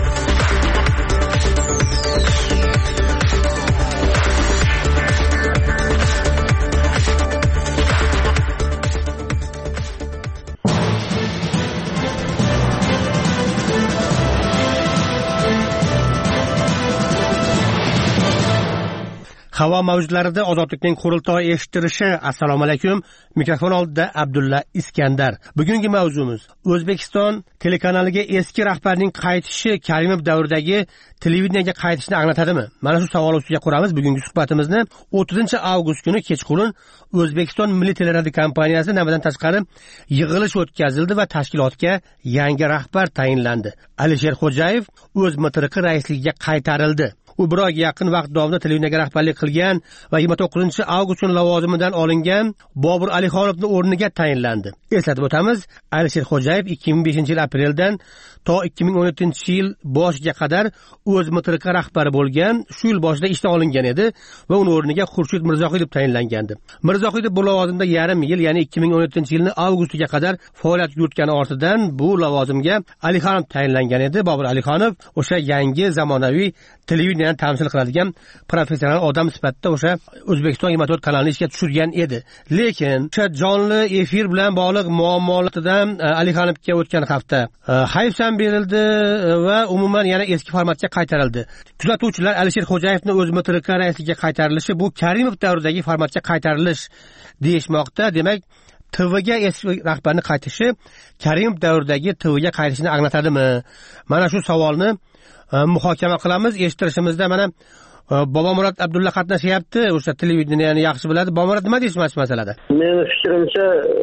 Havo mavjlarida ozodlikning qurultoyi eshittirishi. Assalomu alaykum. Mikrofon oldida Abdulla Iskandar. Bugungi mavzumiz O'zbekiston telekanaliga eski rahbarning qaytishi Karimov davridagi televideniyaga qaytishni anglatadimi? Mana shu savol ustiga quramiz bugungi suhbatimizni. 30-avgust kuni kechqurun O'zbekiston Milliy teleradio kompaniyasi namadan tashqari yig'ilish o'tkazildi va tashkilotga yangi rahbar tayinlandi. Alisher Xo'jayev o'z MTRK raisligiga qaytarildi. U bir oyga yaqin vaqt davomida televideniyaga rahbarlik qilgan va 29-avgust kuni lavozimidan olingan Bobur Alixonovning o'rniga tayinlandi. Eslatib o'tamiz, Alisher Xo'jayev 2005-yil apreldan to 2017-yil boshiga qadar o'z MTRK rahbari bo'lgan, shu yil boshida ishdan olingan edi va uning o'rniga Xurshid Mirzohidov tayinlangandi. Mirzohidov bu lavozimda yarim yil, ya'ni 2017-yilning avgustiga qadar faoliyat yuritgani ortidan bu lavozimga Alixonov tayinlangan edi. Bobur Alixonov o'sha yangi zamonaviy televideniyani tamsil qiladigan professional odam sifatida o'sha O'zbekiston 24 kanalini ishga tushirgan edi. Lekin o'sha jonli efir bilan bog'liq muammolardan Alixonovga o'tgan hafta hayfsan berildi va umuman yana eski formatga qaytarildi. Kuzatuvchilar Alisher Xo'jayevning o'z MTRK raisligiga qaytarilishi bu Karimov davridagi formatga qaytarilish deyishmoqda. Demak, TVga eski rahbarning qaytishi Karimov davridagi TVga qaytishini anglatadimi? Mana shu savolni muhokama qilamiz. Eshittirishimizda mana Bobomurod Abdulla qatnashyapti. O'sha televideniyani yaxshi biladi. Bobomurod, nima deysiz mana shu masalada? Meni fikrimcha,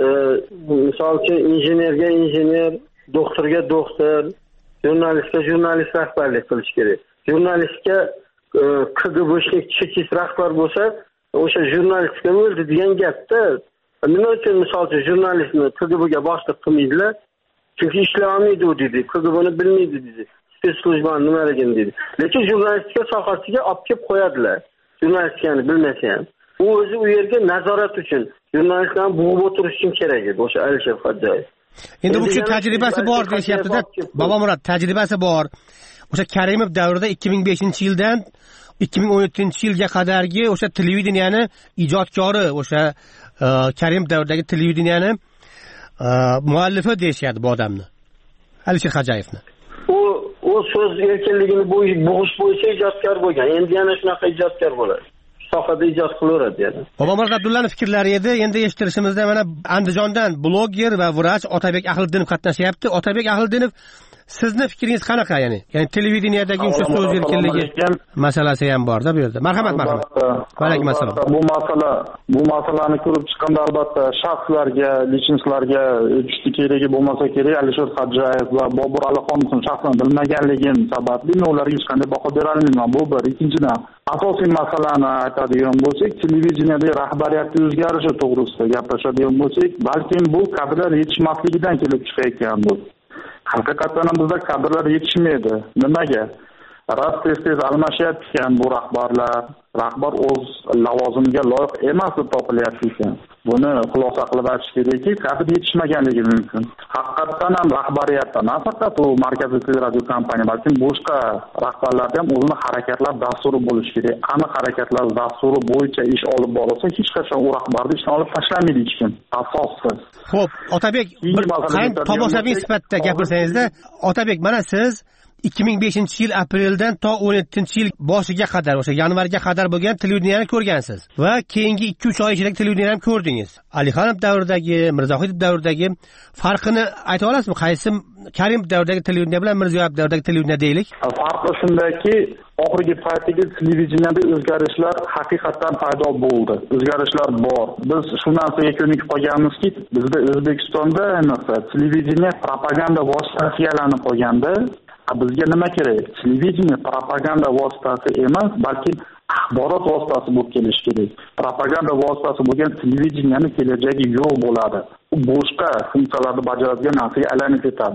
misol uchun injenerga injener, doktorga doktor, jurnalistga jurnalist rahbarlik qilish kerak. Jurnalistga KGB'lik chekist rahbar bo'lsa, o'sha jurnalistga o'ldi degan gapda. Nima uchun misol uchun jurnalistni KGB'ga boshliq qilmaydilar? Chunki ishlamaydi u dedi, KGB'ni bilmaydi dedi. Spetsslujbani nimaligini dedi. Lekin jurnalistika sohasiga olib kelib qo'yadilar. Jurnalistikani bilmasa ham. U o'zi u yerga nazorat uchun, jurnalistlarni bo'g'ib o'tirish uchun kerak edi o'sha Alisher Xo'jayev. Endi bu kishi tajribasi bor deyapti-da. Bobomurod, tajribasi bor. O'sha Karimov davrida 2005-yildan 2017-yilga qadargi o'sha televideniyani ijodkori, o'sha Karimov davridagi televideniyani muallifi deyshadi bu odamni. Alisher Xo'jayevni. U so'z erkinligini bo'g'ish bo'yicha ijodkor bo'lgan. Endi yana shunaqa ijodkor bo'ladi. Sohada ijod qilaveradi yana. Bobomurod Abdullaning fikrlari edi. Endi eshittirishimizda mana Andijondan bloger va vrach Otabek Ahliddinov qatnashyapti. Otabek Ahliddinov, sizni fikringiz qanaqa yani? Ya'ni televideniyadagi o'sha so'z erkinligi masalasi ham bor-da bu yerda. Marhamat. Alaykum assalom. Bu masalani ko'rib chiqqanda albatta shaxslarga, lichenslarga jushti keragi bo'lmasa kerak. Alisher Xo'jayev va Bobur Alixonovni shaxsan bilmaganligim sababli men ularga hech qanday baho bera olmayman. Bu bir. Ikkinchidan, asosiy masalani aytadigan bo'lsak, televideniyada rahbariyatning o'zgarishi to'g'risida gaplashadigan bo'lsak, balkim bu kadrlar yetishmasligidan kelib chiqayotgandir. Haqiqatan ham bizda kadrlar yetishmaydi. Nimaga? Tez almashyapti bu rahbarlar. Rahbar o'z lavozimiga loyiq emas deb topilyapti ekan. Buni xulosa qilib aytish kerakki, kadr yetishmaganligi mumkin. Haqiqatan ham rahbariyatda nafaqat u Markaziy teleradio kompaniya, balki boshqa rahbarlarda ham o'zining harakatlar dasturi bo'lishi kerak. Aniq harakatlar dasturi bo'yicha ish olib borilsa, hech qachon u rahbarni ishdan olib tashlamaydi hech kim. Asossiz. Xo'p, Otabek, tomoshabin sifatida gapirsangiz-da, Otabek, mana siz 2005-yil apreldan to 17-yil boshiga qadar, o'sha yanvarga qadar bo'lgan televideniyani ko'rgansiz va keyingi 2-3 oy ichida televideniyani ko'rdingiz. Alixonov davridagi, Mirzohidov davridagi farqini ayta olasizmi? Qaysi Karimov davridagi televideniya bilan Mirziyoyev davridagi televideniya deylik? Farqi shundaki, oxirgi paytdagi televideniyada o'zgarishlar haqiqatan paydo bo'ldi. O'zgarishlar bor. Biz shu narsaga ko'nikib qolganmizki, bizda O'zbekistonda televideniya propaganda vositasiga aylanib qolganda, bizga nima kerak? Televideniya propaganda vositasi emas, balki axborot vositasi bo'lib kelishi kerak. Propaganda vositasi bo'lgan televideniyani kelajagi yo'q bo'ladi. U boshqa funksiyalarni bajaradigan narsaga aylanib ketadi.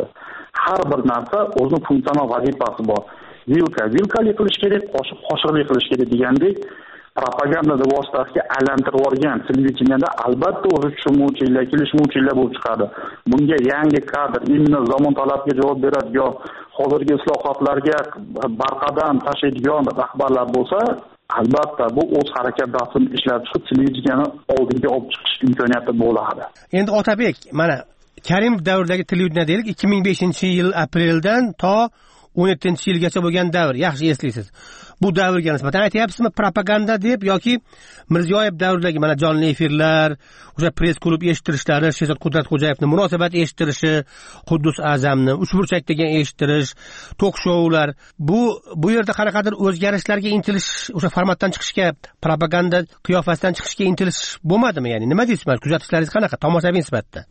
har bir narsa o'zining funksional vazifasi bor. Vilkali qilish kerak, qoshiqli qilish kerak degandek propaganda vositasiga aylantirib yuborgan televideniyada albatta o'zi tushunmovchilar, kelishmovchilar bo'lib chiqadi. Bunga yangi kadr, imенно zamon talabiga javob beradi yo hozirgi islohotlarga barqadam tashlaydigan rahbarlar bo'lsa, albatta bu o'z harakat dasturini ishlab chiqib televideniyani oldiga olib chiqish imkoniyati bo'ladi. Endi Otabek, mana Karimov davridagi televideniya deylik 2005-yil apreldan to 17-yilgacha bo'lgan davr, yaxshi eslaysiz. Bu davrga nisbatan aytyapsizmi propaganda deb yoki Mirziyoyev davridagi mana jonli efirlar, o'sha press klub eshittirishlari, Shehzod Qudratxo'jayevning munosabat eshittirishi, Quddus A'zamni uchburchakdagi eshittirish, tok-shoular, bu yerda qanaqadir o'zgarishlarga intilish, o'sha formatdan chiqishga, propaganda qiyofasidan chiqishga intilish bo'lmadimi? Ya'ni nima deysiz? Kuzatishlaringiz qanaqa tomoshabin sifatida?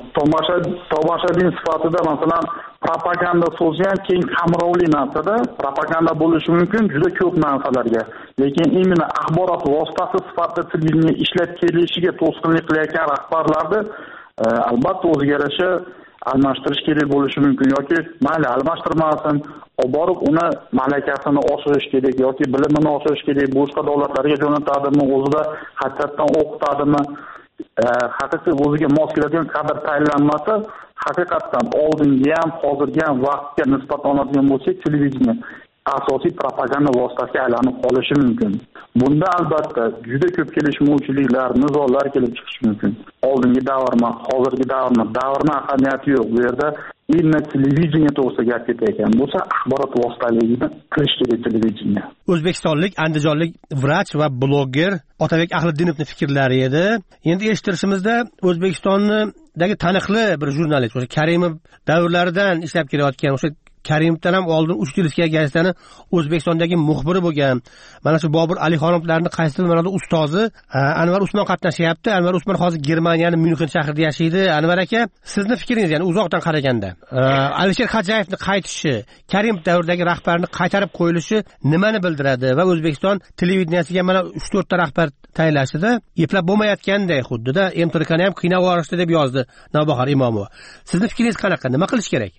Tomoshabin sifatida masalan propaganda so'zi ham keng qamrovli narsada, propaganda bo'lishi mumkin juda ko'p narsalarga. Lekin imенно axborot vositasi sifatida televideniya ishlab kelishiga to'sqinlik qilayotgan rahbarlarni albatta o'ziga yarasha almashtirish kerak bo'lishi mumkin yoki mayli almashtirmasin, olib borib uni malakasini oshirish kerak yoki bilimini oshirish kerak, boshqa davlatlarga jo'natadimi, o'zida haqiqatdan o'qitadimi, haqiqiy o'ziga mos keladigan kadr tayinlanmasa, haqiqatdan oldingi ham hozirgi ham vaqtga nisbatan oladigan bo'lsak, televideniya asosiy propaganda vositasiga aylanib qolishi mumkin. Bunda albatta juda ko'p kelishmovchiliklar, nizolar kelib chiqishi mumkin. Oldingi davrmi, hozirgi davrmi, davrning ahamiyati yo'q. Bu yerda imенно televideniya to'g'risida gap ketayotgan bo'lsa, axborot vositaligini qilish kerak televideniya. O'zbekistonlik, andijonlik vrach va bloger Otabek Ahlidinovning fikrlari edi. Endi eshittirishimizda O'zbekistondagi taniqli bir jurnalist, o'sha Karimov davrlaridan ishlab kelayotgan, o'sha Karimovdan ham oldin Uchtilskiya gazetani O'zbekistondagi muxbiri bo'lgan. Mana shu Bobur Alixonovlarning qaysidir ma'noda ustozi Anvar Usmon qatnashyapti. Anvar Usmon hozir Germaniyaning Myunxen shahrida yashaydi. Anvar aka, sizning fikringiz, ya'ni uzoqdan qaraganda, Alisher Xojayevning qaytishi, Karimov davridagi rahbarni qaytarib qo'yilishi nimani bildiradi va O'zbekiston televideniyasiga mana 3-4 ta rahbar tayinlashida eplab bo'lmayotganday xuddida MTRKni ham qiynab yuborishdi deb yozdi Navbahor Imomova. Sizning fikringiz qanaqa? Nima qilish kerak?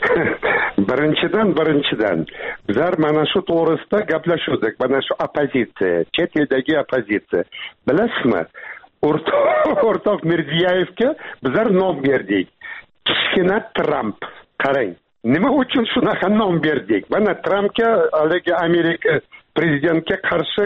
Birinchidan bizlar mana shu to'g'risida gaplashuvdik. Mana shu oppozitsiya, chet eldagi oppozitsiya. Bilasizmi? O'rtoq Mirziyevga bizlar nom berdik. Kichkina Tramp. Qarang, nima uchun shunaqa nom berdik? Mana Trampga haligi Amerika prezidentga qarshi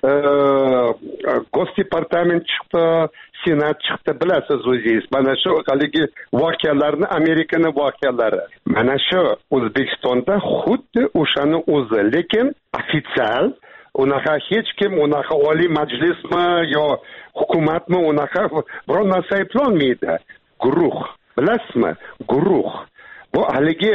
Gosdepartament chiqdi, Senat chiqdi, bilasiz o'zingiz. Mana shu haligi voqealarni, Amerikaning voqealari. Mana shu O'zbekistonda xuddi o'shani o'zi, lekin ofitsial unaqa hech kim unaqa oliy majlismi yo hukumatmi unaqa biror narsa aytolmaydi. Guruh, bilasizmi? Guruh. Bu haligi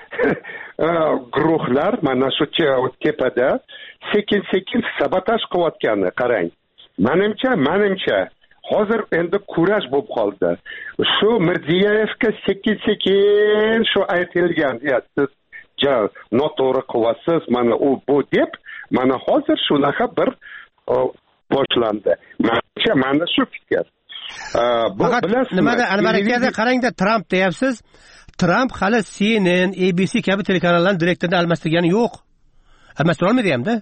guruhlar mana shu tepada sekin sabotaj qilayotgani qarang. Menimcha hozir endi kurash bo'lib qoldi. Shu Mirziyevga sekin shu aytilgan, siz noto'g'ri qilyapsiz, mana u bu deb, mana hozir shunaqa bir boshlandi. Menimcha mana shu fikr. Nimada Anvar aka, qarangda, Trump deyapsiz. Trump hali CNN, ABC kabi telekanallarning direktorini almashtirgani yo'q. Almashtira olmaydi hamda.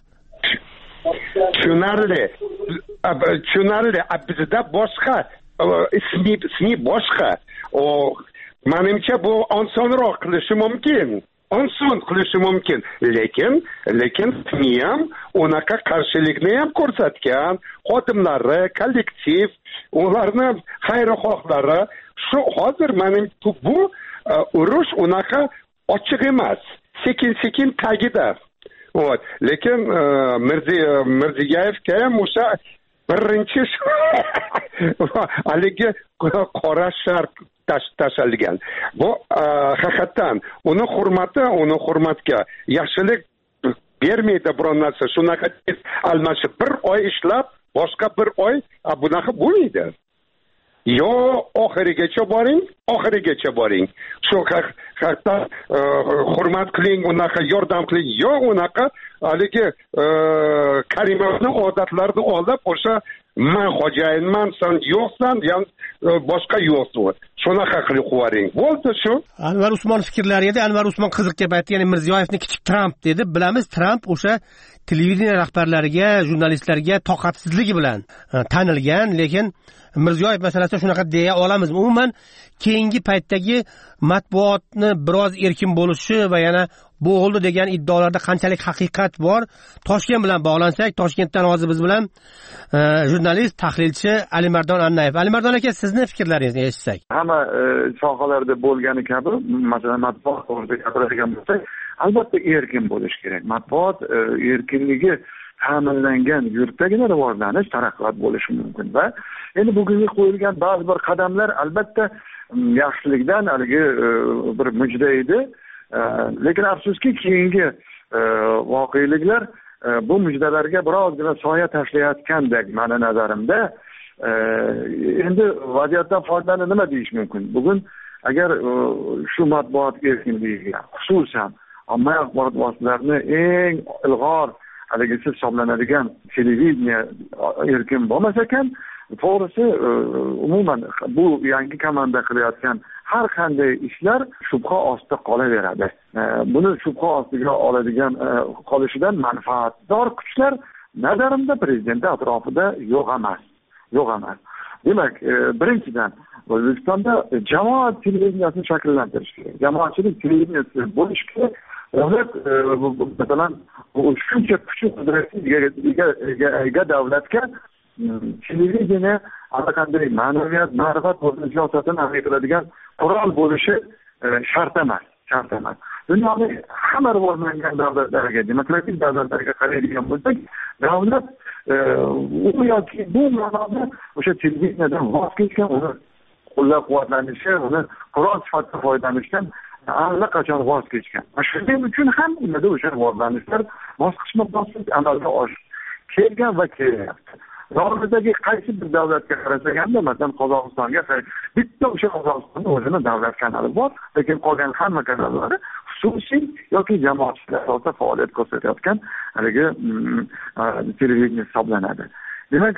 Tushunarli. Bizda boshqa ismi boshqa. Menimcha bu osonroq qilishi mumkin. Lekin ham unaqa qarshilikni ham ko'rsatgan, xodimlari, kollektiv, ularni xayrixohlari shu hozir menimcha bu urush unaqa ochiq emas. Sekin tagida. Lekin Mirziyevga ham o'sha birinchi haligi qora sharq tashalgan. Bu haqiqatan uni hurmatga yaxshilik bermaydi biror narsa. Shunaqa almashib bir oy ishlab, boshqa bir oy bunaqa bo'lmaydi. Yo oxirigacha boring. Shu haqda hurmat qiling, unaqa yordam qiling. Yo unaqa haligi Karimovning odatlarini olib o'sha men xo'jayinman, sen yo'qsan, boshqa yo'qsan. Shunaqa qilib qo'yaring. Bo'ldi shu. Anvar Usmon fikrlari edi. Anvar Usmon qiziq gap aytdi, ya'ni Mirziyoyevni kichik Tramp dedi. Bilamiz, Tramp o'sha televideniya rahbarlariga, jurnalistlarga toqatsizligi bilan tanilgan, lekin Mirziyoyev masalasida shunaqa deya olamiz. Umuman keyingi paytdagi matbuotni biroz erkin bo'lishi va yana bo'g'ildi degan iddaolarda qanchalik haqiqat bor? Toshkent bilan bog'lansak, Toshkentdan hozir biz bilan jurnalist, tahlilchi Alimardon Annayev. Alimardon aka, sizni fikrlaringizni eshitsak. Hamma sohalarda bo'lgani kabi, masalan, matbuot to'g'risida gapiradigan bo'lsak, albatta erkin bo'lish kerak. Matbuot erkinligi ta'minlangan yurtdagina rivojlanish, taraqqiyot bo'lishi mumkin va endi bugungi qo'yilgan ba'zi bir qadamlar albatta yaxshilikdan haligi bir mujda edi. Lekin afsuski keyingi voqeliklar bu mujdalarga birozgina soya tashlayotgandek meni nazarimda. Endi vaziyatdan foydalanib nima deyish mumkin? Bugun agar shu matbuot erkinligiga, xususan ommaviy axborot vositalarini eng ilg'or haligisi hisoblanadigan televideniya erkin bo'lmasa ekan, to'g'risi umuman bu yangi komanda qilayotgan har qanday ishlar shubha ostida qolaveradi. Buni shubha ostiga oladigan qolishidan manfaatdor kuchlar nazarimda prezident atrofida yo'q emas. Demak, birinchidan O'zbekistonda jamoat televideniyasini shakllantirish kerak. Jamoatchilik televideniyasi bo'lish kerak. Davlat masalan shuncha kuch qudratga davlatga televideniya allaqanday ma'naviyat, ma'rifat bo'lgan siyosatini amal qiladigan qurol bo'lishi shart emas. Dunyoning hamma rivojlangan davlatlarga, demokratik davlatlarga qaraydigan bo'lsak, davlat u yoki bu ma'noda o'sha televideniyadan voz kechgan, uni qo'llab-quvvatlanishi, uni qurol sifatida foydalanishdan allaqachon voz kechgan. Shuning uchun ham unda o'sha rivojlanishlar bosqichma-bosqich amalga oshib kelgan va kelyapti. Yordagi qaysi bir davlatga qarasak ham, masalan Qozog'istonga bitta o'sha Qozog'istonning o'zini davlat kanali bor, lekin qolgan hamma kanallari xususiy yoki jamoatchilik asosida faoliyat ko'rsatayotgan haligi televideniya hisoblanadi. Demak,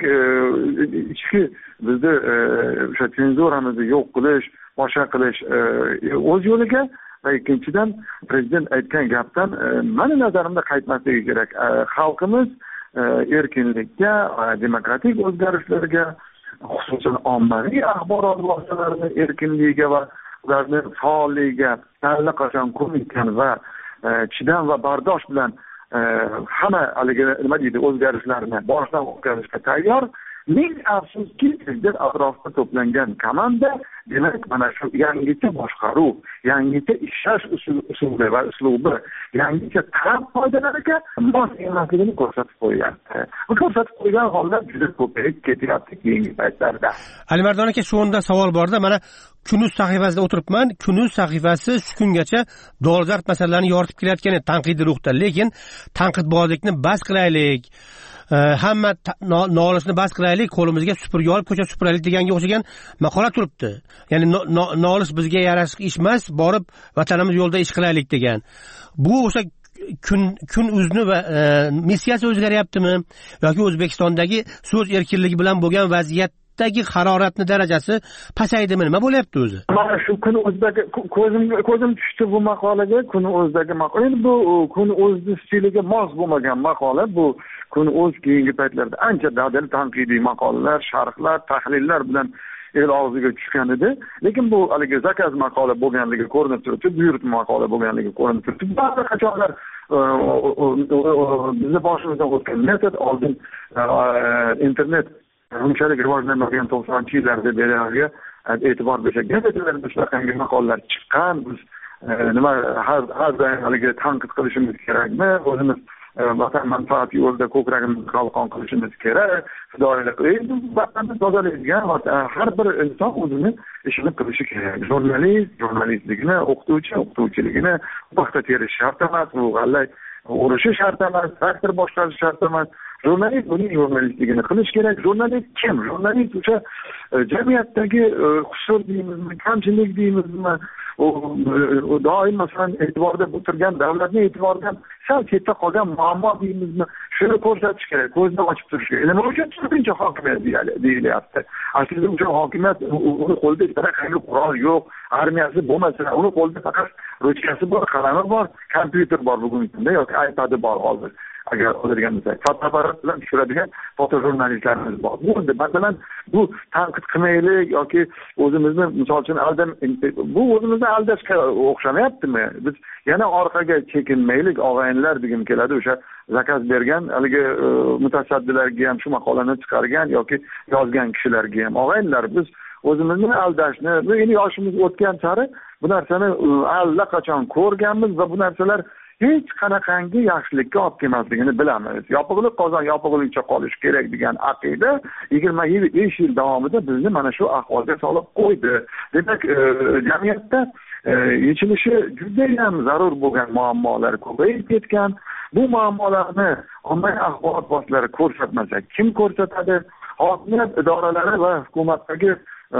ichki bizda o'sha senzuramizni yo'q qilish, boshqa qilish o'z yo'liga va ikkinchidan prezident aytgan gapdan meni nazarimda qaytmasligi kerak. Xalqimiz erkinlikka, demokratik o'zgarishlarga, xususan ommaviy axborot vositalarini erkinligiga va ularni faolligiga allaqachon ko'nikkan va chidam va bardosh bilan hamma haligi nima deydi o'zgarishlarni boshdan o'tkazishga tayyor. Ming afsuski, prezident atrofida to'plangan komanda demak mana shu yangicha boshqaruv, yangicha ishlash usuli va uslubi, yangicha taraf qoidalariga mos emasligini ko'rsatib qo'yyapti. Bu ko'rsatib qo'ygan holda juda ko'payib ketyapti keyingi paytlarda. Alimardon aka, shu o'rinda savol borda, mana Kunuz sahifasida o'tiribman. Kunuz sahifasi shu kungacha dolzarb masalalarni yoritib kelayotgan tanqidiy ruhda, lekin tanqidbozlikni bas qilaylik, hamma nolishni bas qilaylik, qo'limizga supurgi olib ko'cha supuraylik deganga o'xshagan maqola turibdi. Ya'ni nolish bizga yarashli ish emas, borib vatanimiz yo'lida ish qilaylik degan. Bu o'sha kun uzni va missiyasi o'zgaryaptimi yoki O'zbekistondagi so'z erkinligi bilan bo'lgan vaziyatdagi haroratni darajasi pasaydimi, nima bo'lyapti o'zi? Mana shu kun o'zdagi ko'zim tushdi bu maqolaga. Kun o'zdagi maqola, endi bu kun o'zni stiliga mos bo'lmagan maqola. Bu kun o'z keyingi paytlarda ancha dadil tanqidiy maqolalar, sharhlar, tahlillar bilan el og'ziga tushgan edi. Lekin bu haligi zakaz maqola bo'lganligi ko'rinib turibdi, buyurtma maqola bo'lganligi ko'rinib turibdi. Ba'zi qachonlar bizni boshimizdan o'tgan metod oldin internet unchalik rivojlanmagan 90-yillarda beriga e'tibor bersak, gazetalarda shunaqangi maqolalar chiqqan. Biz nima har doim haligi tanqid qilishimiz kerakmi? O'zimiz vatan manfaati yo'lida ko'kragimizni qalqon qilishimiz kerak. Fidoyilik qilib, vatanni tozalaydigan har bir inson o'zini ishini qilishi kerak. Jurnalistligini, o'qituvchiligini paxta terish shart emas, g'alla urishi shart emas, traktor boshqarish shart emas. jurnalist uning jurnalistligini qilish kerak. Jurnalist kim? Jurnalist o'sha jamiyatdagi qusur deymizmi, kamchilik deymizmi, u doim masalan e'tiborda o'tirgan davlatning e'tiboridan sal chetda qolgan muammo deymizmi, shuni ko'rsatish kerak, ko'zni ochib turish kerak. Nima uchun ko'pincha hokimiyat deyilyapti? Aslida o'sha hokimiyat uni qo'lida qanday qurol yo'q, armiyasi bo'lmasa, uni qo'lida faqat ruchkasi bor, qalami bor, kompyuter bor bugungi kunda yoki iPad bor hozir. Agar oladigan bo'lsak, fotoapparat bilan tushiradigan fotojurnalistlarimiz bor. Masalan, bu tanqid qilmaylik yoki o'zimizni misol uchun bu o'zimizni aldashga o'xshamayaptimi? Biz yana orqaga chekinmaylik, og'aynilar degim keladi. O'sha zakaz bergan haligi mutasaddilarga ham shu maqolani chiqargan yoki yozgan kishilarga ham og'aynilar, biz o'zimizni aldashni, endi yoshimiz o'tgan sari bu narsani allaqachon ko'rganmiz va bu narsalar hech qanaqangi yaxshilikka olib kelmasligini bilamiz. Yopiqlik qozon yopiqligicha qolishi kerak degan aqida 25 yil davomida bizni mana shu ahvolga solib qo'ydi. Demak, jamiyatda yechilishi juda ham zarur bo'lgan muammolar ko'payib ketgan. Bu muammolarni ommaviy axborot vositalari ko'rsatmasa, kim ko'rsatadi? Hokimiyat idoralari va hukumatdagi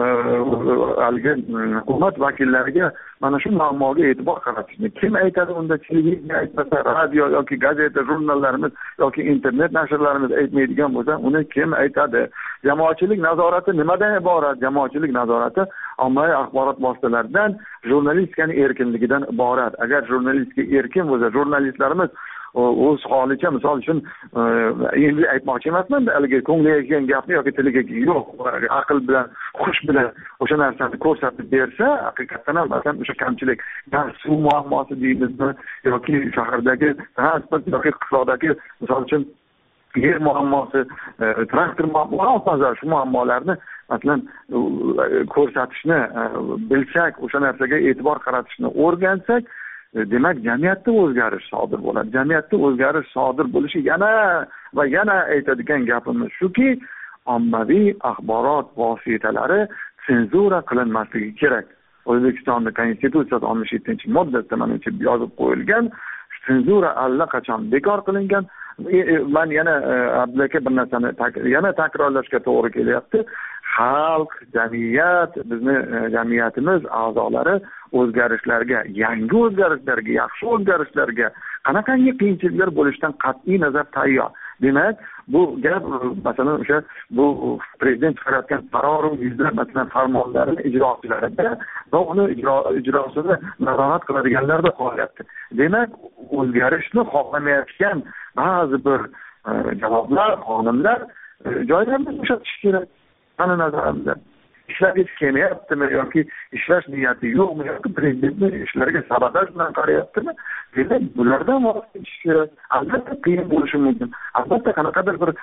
hukumat vakillariga mana shu muammoga e'tibor qaratishni kim aytadi? Unda televideniya aytmasa, radio yoki gazeta, jurnallarimiz yoki internet nashrlarimiz aytmaydigan bo'lsa, uni kim aytadi? Jamoatchilik nazorati nimadan iborat? Jamoatchilik nazorati ommaviy axborot vositalaridan jurnalistikaning erkinligidan iborat. Agar jurnalistika erkin bo'lsa, jurnalistlarimiz o'z holicha, misol uchun endi aytmoqchi emasman, haligi ko'ngliga kelgan gapni yoki tiliga yo'q, aql bilan, xush bilan o'sha narsani ko'rsatib bersa, haqiqatdan ham masalan o'sha kamchilik, suv muammosi deymizmi yoki shahardagi transport yoki qishloqdagi misol uchun yer muammosi, traktor muammosi, shu muammolarni masalan ko'rsatishni bilsak, o'sha narsaga e'tibor qaratishni o'rgansak, demak jamiyatda o'zgarish sodir bo'ladi. Jamiyatda o'zgarish sodir bo'lishi yana aytadigan gapimiz shuki, ommaviy axborot vositalari senzura qilinmasligi kerak. O'zbekistonning Konstitutsiyasi 67-moddasida mana shu yozib qo'yilgan, senzura allaqachon bekor qilingan. Men yana Abdulaka bir narsani yana takrorlashga to'g'ri kelyapti. Xalq, jamiyat, bizni jamiyatimiz a'zolari o'zgarishlarga, yangi o'zgarishlarga, yaxshi o'zgarishlarga, qanaqangi qiyinchiliklar bo'lishidan qat'iy nazar tayyor. Demak, bu gap masalan o'sha bu prezident chiqarayotgan qaror yuzlab masalan farmonlarni ijrochilarida va uni ijrosini nazorat qiladiganlarda qolyapti. Demak, o'zgarishni xohlamayotgan ba'zi bir javoblar, qonunlar joylarida bo'shatish kerak. Ana nazarimda ishlariga kelmayaptimi yoki ishlash niyati yo'qmi yoki prezidentni ishlariga sabotaj bilan qarayaptimi? Demak, bulardan voz kechish kerak. Albatta qiyin bo'lishi mumkin. Albatta qanaqadir bir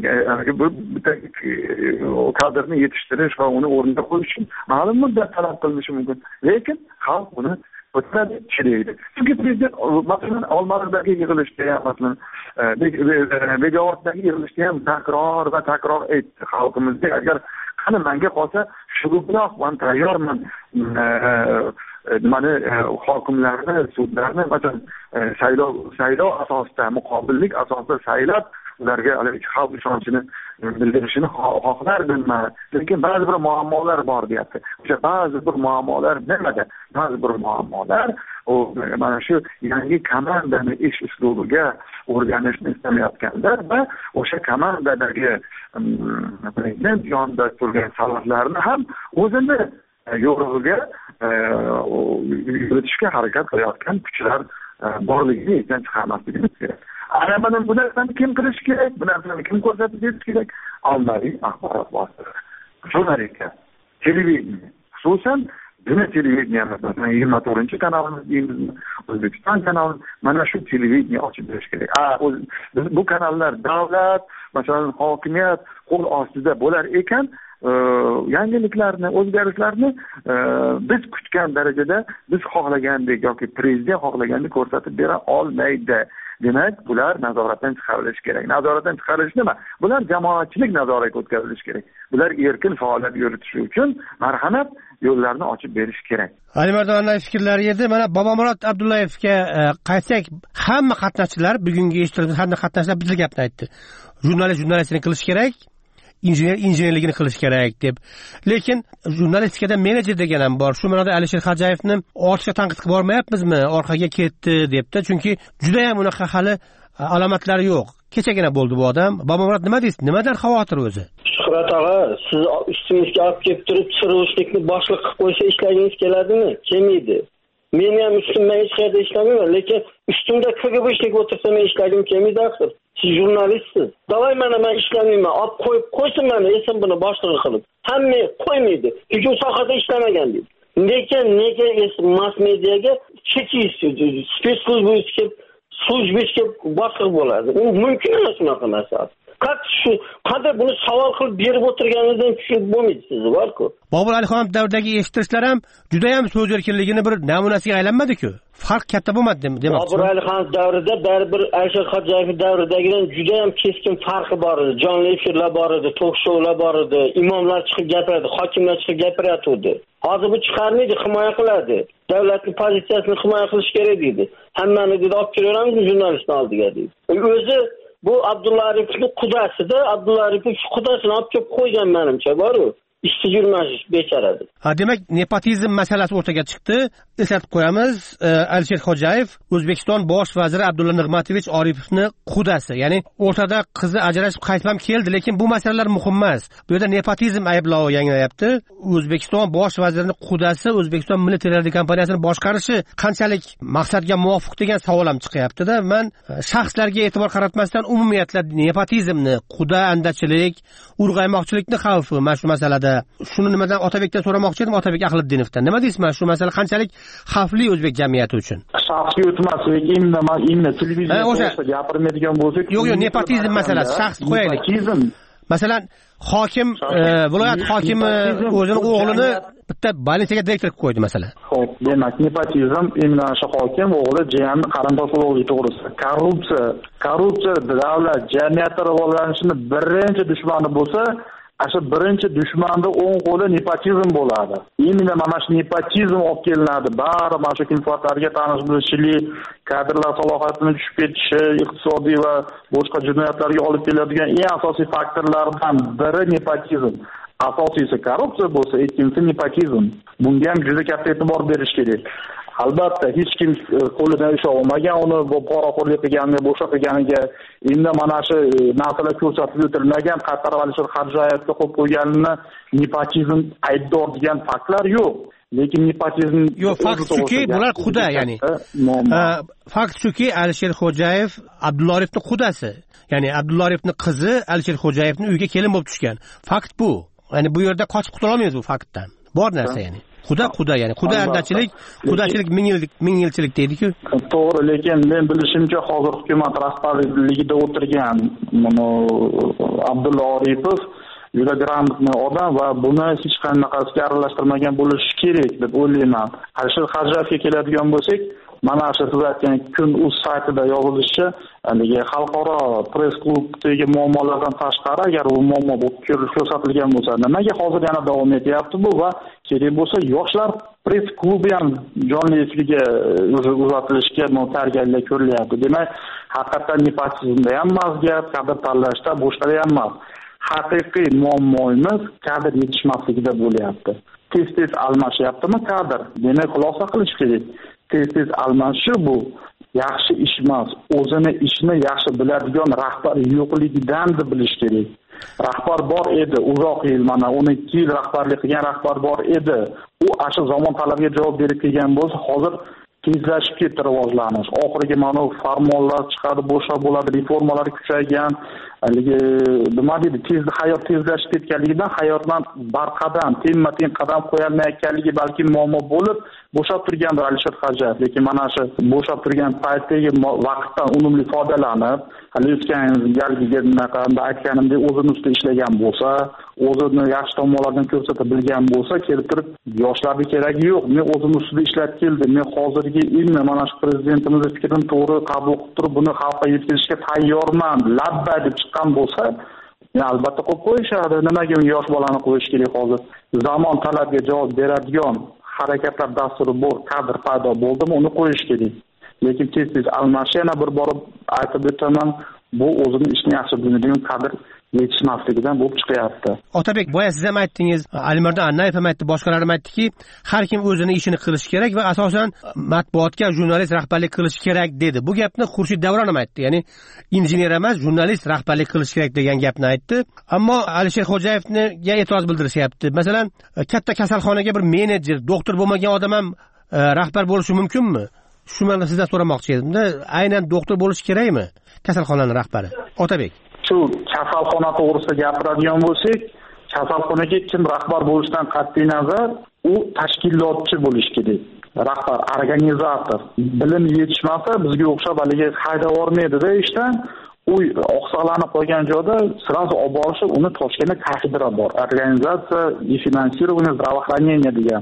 kadrni yetishtirish va uni o'rniga qo'yish uchun ma'lum muddat talab qilinishi mumkin. Lekin xalq uni o'tadi, chidaydi. Chunki prezident masalan Olmaliqdagi yig'ilishda ham masalan Begovatdagi yig'ilishda ham takror aytdi xalqimizga, agar qani menga qolsa shu bilan men tayyorman mana hokimlarni, sudlarni masalan saylov asosida, muqobillik asosida saylab ularga xalq ishonchini bildirishini xohlardim. Lekin ba'zi bir muammolar bor deyapti. O'sha ba'zi bir muammolar nimada? Ba'zi bir muammolar mana shu yangi komandani ish uslubiga o'rganishni istamayotganlar va o'sha komandadagi prezident yonida turgan salohlarni ham o'zini yo'rig'iga yuritishga harakat qilayotgan kuchlar borligini esdan chiqarmasligimiz kerak. Ana mana bu narsani kim qilish kerak? Bu narsani kim ko'rsatib berish kerak? Ommaviy axborot vositalari, jurnalistika, televideniya, xususan Dünya televideniyamiz, masalan 24-kanalimiz deymizmi, O'zbekiston kanali, mana shu televideniya ochib berish kerak. Bu kanallar davlat, masalan hokimiyat qo'l ostida bo'lar ekan, yangiliklarni, o'zgarishlarni biz kutgan darajada, biz xohlagandek yoki prezident xohlagandek ko'rsatib bera olmaydi. Demak, bular nazoratdan chiqarilishi kerak. Nazoratdan chiqarilish nima? Bular jamoatchilik nazoratiga o'tkazilishi kerak. Bular erkin faoliyat yuritishi uchun marhamat yo'llarni ochib berish kerak. Alimardonning fikrlari edi. Mana Bobomurod Abdullayevga qaytsak, hamma qatnashchilar bugungi eshittirgan hamma qatnashchilar bir gapni aytdi. Jurnalistlikni qilish kerak, injenerligini qilish kerak deb. Lekin jurnalistikada menejer degan ham bor. Shu ma'noda Alisher Xojayevni ortiqcha tanqid qilib bormayapmizmi? Orqaga ketdi debdi. Chunki juda ham unaqa hali alomatlari yo'q. Kechagina bo'ldi bu odam. Bobomurod nima deysiz? Nimadan xavotir o'zi? Shuhrat og'a, siz ustimizga olib kelib turib, chirg'ishlikni boshliq qilib qo'ysa ishlagingiz keladimi? Kelmaydi. Men ham ustimdan hech qayerda ishlamayman, lekin ustimda KGB'lik o'tirsa men ishlagim kelmaydi axir. Siz jurnalistsiz. Davay mana men ishlamayman, olib qo'yib qo'ysin meni, esim buni boshlig'i qilib. Hamma qo'ymaydi. Chunki u sohada ishlamagan deydi. Lekin nega mass mediaga chekish, spetsslujbaga slujbaga boshliq bo'ladi? U mumkin emas shunaqa narsa. Qanday buni savol qilib berib o'tirganingizdan tushunib bo'lmaydi sizni, bor-ku. Bobur Alixonov davridagi eshittirishlar ham juda ham so'z erkinligini bir namunasiga aylanmadi-ku. Farq katta bo'lmadi demoqchi. Bobur Alixonov davrida baribir Alisher Xojayevning davridagidan juda ham keskin farqi bor edi. Jonli efirlar bor edi, tok-shoular bor edi, imomlar chiqib gapiradi, hokimlar chiqib gapiradi. Hozir bu chiqarmaydi, himoya qiladi. Davlatning pozitsiyasini himoya qilish kerak deydi. Hammani dedi olib kelaveramiz jurnalistni oldiga deydi. O'zi bu Abdulla Aripovning qudasida, Abdulla Aripov shu qudasini olib kelib qo'ygan menimcha, bor-ku. Ishchi yurmash bechoradi. Demak, nepotizm masalasi o'rtaga chiqdi. Eslatib qo'yamiz, Alisher Xojayev O'zbekiston bosh vaziri Abdulla Nig'matovich Oripovning qudasi, ya'ni o'rtada qizi ajrashib qaytib ham keldi, lekin bu masalalar muhim emas. Bu yerda nepotizm ayblovi yangrayapti. O'zbekiston bosh vazirining qudasi O'zbekiston Milliy teleradiokompaniyasini kompaniyasini boshqarishi qanchalik maqsadga muvofiq degan savol ham chiqyapti-da. Men shaxslarga e'tibor qaratmasdan umumiyatla nepotizmni, quda andachilik, urg'aymoqchilikni xavfi mana shu masalada. Shuni nimadan Otabekdan so'ramoqchi edim, Otabek Ahlidinovdan. Nima deysiz mana shu masala qanchalik xavfli o'zbek jamiyati uchun? Shaxsga o'tmaslik, inna televizorda gapirmaydigan bo'lsak, yo'q, nepotizm masalasi, shaxs qo'yaylik. Masalan, hokim, viloyat hokimi o'zining o'g'lini bitta bolnitsaga direktor qilib qo'ydi masalan. Xo'p, demak, nepotizm imna shu hokim o'g'li jiyanni qarindosh urug'lik to'g'risida. Korrupsiya davlat jamiyati rivojlanishini birinchi dushmani bo'lsa, ashu birinchi dushmanning o'ng qo'li nepotizm bo'ladi. Endi mana shu nepotizm olib kelinadi. Bari mana shu kimfatlarga tanish bilishlik, kadrlar salohiyatining tushib ketishi, iqtisodiy va boshqa jinoyatlarga olib keladigan eng asosiy faktorlardan biri nepotizm. Asosiysi korrupsiya bo'lsa, ikkinchisi nepotizm. Bunga ham juda katta e'tibor berish kerak. Albatta, hech kim qo'lidan ish olmagan, uni poraxo'rlik qilganiga, bo'sha qilganiga, endi mana shu narsalar ko'rsatib o'tilmagan, Qatar Alisher Xojayevga qo'yib qo'yganini nepotizm aybdor degan faktlar yo'q. Lekin nepotizm yo'q, fakt shuki, bular quda, ya'ni. Fakt shuki, Alisher Xojayev Abdulla Oripovning qudasi. Ya'ni Abdulla Oripovning qizi Alisher Xojayevning uyiga kelin bo'lib tushgan. Fakt bu. Ya'ni bu yerda qochib qutula olmaymiz bu faktdan. Bor narsa ya'ni. Quda, ya'ni qudachilik ming yilchilik deydi-ku. To'g'ri, lekin men bilishimcha hozir hukumat rahbarligida o'tirgan Abdulla Oripov juda gрамотный odam va buni hech qanaqasiga aralashtirmagan bo'lishi kerak deb o'ylayman. Alisher Xojayevga keladigan bo'lsak, mana shu siz aytgan Kun.uz saytida yozilishicha, haligi xalqaro press klubdagi muammolardan tashqari, agar u muammo bo'lib ko'rsatilgan bo'lsa, nimaga hozir yana davom etyapti bu va kerak bo'lsa yoshlar press klubi ham jonli efirga uzatilishga tayyorgarlik ko'rilyapti. Demak, haqiqatan nepotizmda ham emas gap, kadr tanlashda, boshqada ham emas. Haqiqiy muammoimiz kadr yetishmasligida bo'lyapti. Tez almashyaptimi kadr? Demak, xulosa qilish kerak. Tez almashish bu yaxshi ish emas. O'zini ishni yaxshi biladigan rahbar yo'qligidan deb bilish kerak. Rahbar bor edi, uzoq yil, mana 12 yil rahbarlik qilgan rahbar bor edi. U ashu zamon talabiga javob berib kelgan bo'lsa, hozir tezlashib ketdi rivojlanish. Oxirgi mana farmonlar chiqadi, bo'sha bo'ladi, reformalar kuchaygan, haligi nima deydi, hayot tezlashib ketganligidan hayotdan barqadam, tenma-ten qadam qo'yolmayotganligi balki muammo bo'lib bo'shab turgandir Alisher Xojayev. Lekin mana shu bo'shab turgan paytdagi vaqtdan unumli foydalanib, hali o'tgan aytganimdek o'zini ustida ishlagan bo'lsa, o'zini yaxshi tomonlardan ko'rsatib bilgan bo'lsa, kelib turib yoshlarga keragi yo'q. Men o'zim ustida ishlab keldim. Men hozirgi mana shu prezidentimizning fikrini to'g'ri qabul qilib turib, buni xalqqa yetkazishga tayyorman, labbay deb chiqqan bo'lsa, Albatta qo'yib qo'yishadi. Nimaga yosh bolani qo'yish kerak hozir? Zamon talabiga javob beradigan harakatlar dasturi bor, kadr paydo bo'ldimi, uni qo'yish kerak. Lekin tez almashish, yana bir borib aytib o'taman, bu o'zini ishni yaxshi biladigan kadr yetishmasligidan bo'lib chiqyapti. Otabek, boya siz ham aytdingiz, Alimardon Annayev ham aytdi, boshqalar ham aytdiki, har kim o'zini ishini qilishi kerak va asosan matbuotga jurnalist rahbarlik qilishi kerak dedi. Bu gapni Xurshid Davron ham aytdi. Ya'ni injener emas, jurnalist rahbarlik qilishi kerak degan gapni aytdi. Ammo Alisher Xo'jayevga e'tiroz bildirishyapti. Masalan, katta kasalxonaga bir menejer, doktor bo'lmagan odam ham rahbar bo'lishi mumkinmi? Shu ma'noda sizdan so'ramoqchi edim. Aynan doktor bo'lishi kerakmi kasalxonaning rahbari? Otabek. Shu kasalxona to'g'risida gapiradigan bo'lsak, kasalxonaga kim rahbar bo'lishidan qat'iy nazar, u tashkilotchi bo'lishi kerak. Rahbar, organizator. Bilim yetishmasa, bizga o'xshab haligi haydab yormaydi-da ishdan. U oqsoqlanib qolgan joyda sразу olib borishib, uni Toshkentda kafedra bor. Organizatsiya и финансирование здравоохранения degan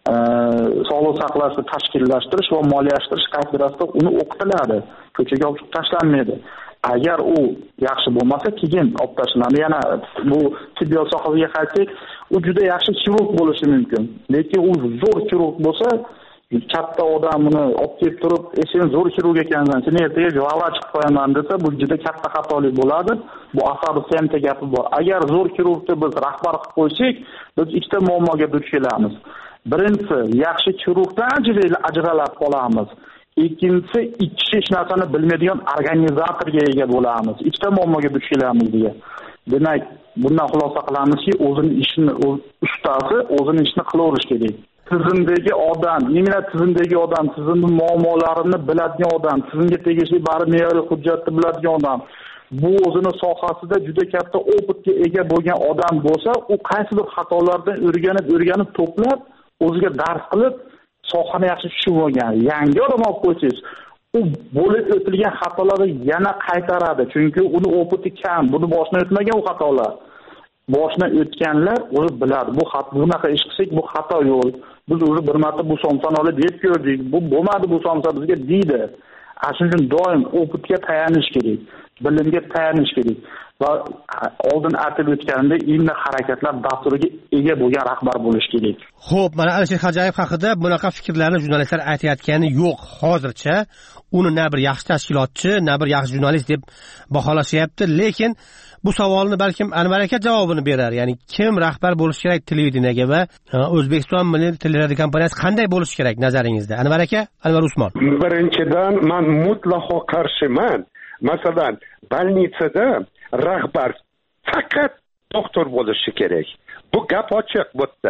sog'liq saqlashni tashkillashtirish va moliyalashtirish kafedrasida uni o'qitiladi. Ko'chaga olib tashlanmaydi. Agar u yaxshi bo'lmasa, keyin olib tashlanadi. Yana bu tibbiyot sohasiga qaytsak, u juda yaxshi xirurg bo'lishi mumkin. Lekin u zo'r xirurg bo'lsa, katta odam uni olib kelib turib, "Sen zo'r xirurg ekansan, seni ertaga glava chiqib qo'yaman" desa, bu juda katta xatolik bo'ladi. Bu asabi senta gapi bor. Agar zo'r xirurgni biz rahbar qilib qo'ysak, biz ikkita muammoga duch kelamiz. Birinchisi, yaxshi xirurgdan ajralib qolamiz. Ikkinchisi, hech narsani bilmaydigan organizatorga ega bo'lamiz. Ikkita muammoga duch kelamiz degan. Demak, bundan xulosa qilamizki, o'zining ishini ustasi o'zining ishini qilaverish kerak. Tizimdagi odam, tizimdagi odam, tizimning muammolarini biladigan odam, tizimga tegishli barcha me'yoriy hujjatni biladigan odam, bu o'zini sohasida juda katta opitga ega bo'lgan odam bo'lsa, u qaysidir xatolardan o'rganib to'plab, o'ziga dars qilib, sohani yaxshi tushunib olgan. Yangi odam olib qo'ysangiz, u bo'lib o'tilgan xatolarni yana qaytaradi, chunki uni opiti kam, buni boshidan o'tmagan u xatolar. Boshidan o'tganlar o'zi biladi. Bunaqa ish qilsak, bu xato yo'l. Biz o'zi bir marta bu somsani olib deb ko'rdik. Bu bo'lmadi, bu somsa bizga deydi. Shuning uchun doim opitga tayanish kerak, bilimga tayanish kerak. Va oldin aytib o'tganimdek, ilmiy harakatlar dasturiga ega bo'lgan rahbar bo'lish kerak. Xo'p, mana Alisher Xo'jayev haqida bunaqa fikrlarni jurnalistlar aytayotgani yo'q hozircha. Uni na bir yaxshi tashkilotchi, na bir yaxshi jurnalist deb baholashyapti, lekin bu savolni balkim Anvar aka javobini berar. Ya'ni kim rahbar bo'lishi kerak televideniyaga va O'zbekiston Milliy teleradio kompaniyasi qanday bo'lishi kerak nazaringizda? Anvar aka, Anvar Usmon. Birinchidan, men mutlaqo qarshiman. Masalan, больницada rahbar faqat doktor bo'lishi kerak. Bu gap ochiq bu yerda.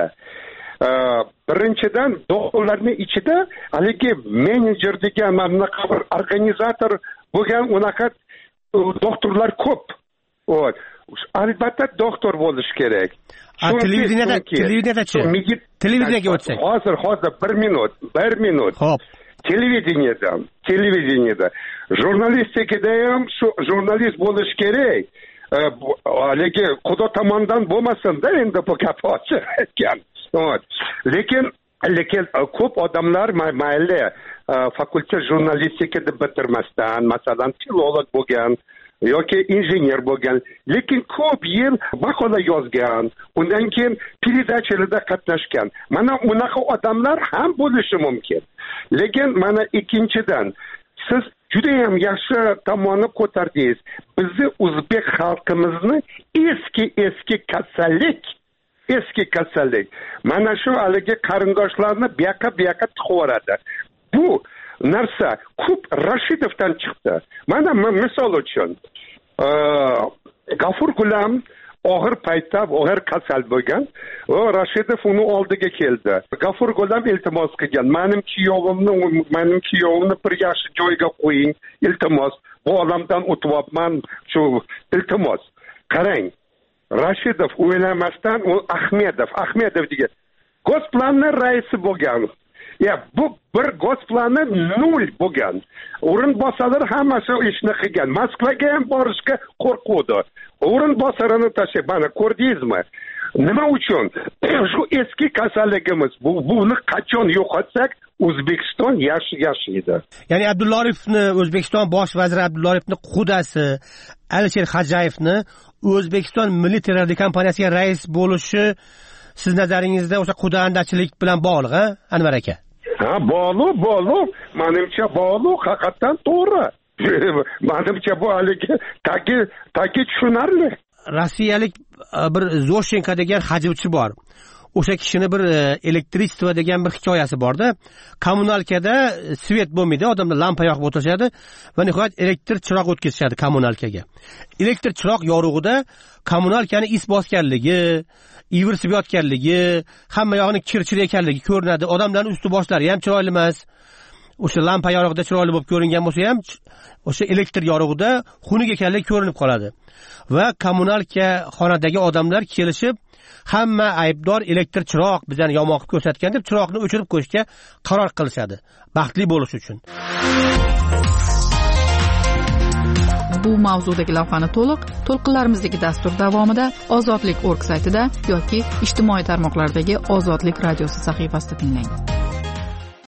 Birinchidan, doktorlarning ichida haligi menejer degan mamlaqa bir organizator bo'lgan unaqa doktorlar ko'p. Albatta doktor bo'lish kerak. Televideniyadaga o'tsak. Hozir 1 minut. Xo'p. Televideniyada. Jurnalistikada ham shu jurnalist bo'lish kerak. Haligi Xudo tomonidan bo'lmasin-da, endi bu gap ochiq aytgan. Lekin ko'p odamlar mayli fakultet jurnalistikada bitirmasdan, masalan, filolog bo'lgan yoki injener bo'lgan, lekin ko'p yil maqola yozgan, undan keyin peredachalarda qatnashgan. Mana unaqa odamlar ham bo'lishi mumkin. Lekin mana ikkinchidan, siz juda ham yaxshi tomonni ko'tardingiz. Bizni o'zbek xalqimizni eski kasallik. Mana shu haligi qarindoshlarni bu yoqqa tiqaveradi. Bu narsa ko'p Rashidovdan chiqdi. Mana misol uchun G'afur G'ulom og'ir paytda og'ir kasal bo'lgan. Rashidov uni oldiga keldi. G'afur G'ulom iltimos qilgan. Mening kuyovimni bir yaxshi joyga qo'ying, iltimos. Bu olamdan o'tyapman, shu iltimos. Qarang, Rashidov o'ylamasdan u Ahmedov degan Gosplanning raisi bo'lgan. Bu bir Gosplanni 0 bo'lgan. O'rinbosarlar hammasi ishni qilgan. Moskvaga ham borishga qo'rquvdi. O'rinbosarini tashlab, mana ko'rdingizmi? Nima uchun? Shu eski kasalligimiz. Buni qachon yo'qotsak, O'zbekiston yashaydi. Ya'ni Abdulla Oripovni, O'zbekiston bosh vaziri Abdulla Oripovni qudasi Alisher Xajayevni O'zbekiston Milliy teleradiokompaniyasiga kompaniyasiga rais bo'lishi siz nazaringizda o'sha qudandachilik bilan bog'liq, ha, Anvar aka? Ha, bog'liq. Menimcha bog'liq, haqiqatan to'g'ri. Menimcha bu haligi taki tushunarli. Rossiyalik bir Zoshenko degan hajvchi bor. O'sha kishini bir elektrichество degan bir hikoyasi borda. Kommunalkada svet bo'lmaydi, odamlar lampa yoqib o'tirishadi va nihoyat elektr chiroq o'tkazishadi kommunalkaga. Elektr chiroq yorug'ida kommunalkani is bosganligi, ivirsib yotganligi, hamma yog'ini kirchir ekanligi ko'rinadi. Odamlarning usti boshlari ham chiroyli emas. O'sha lampa yorug'ida chiroyli bo'lib ko'ringan bo'lsa ham, o'sha elektr yorug'ida xunuk ekanligi ko'rinib qoladi. Va kommunalka xonadagi odamlar kelishib, hamma aybdor elektr chiroq bizani yomon qilib ko'rsatgan deb chiroqni o'chirib qo'yishga qaror qilishadi, baxtli bo'lish uchun. Bu mavzudagi lavhani to'lqinlarimizdagi dastur davomida Ozodlik.org saytida yoki ijtimoiy tarmoqlardagi Ozodlik radiosi sahifasida tinglang.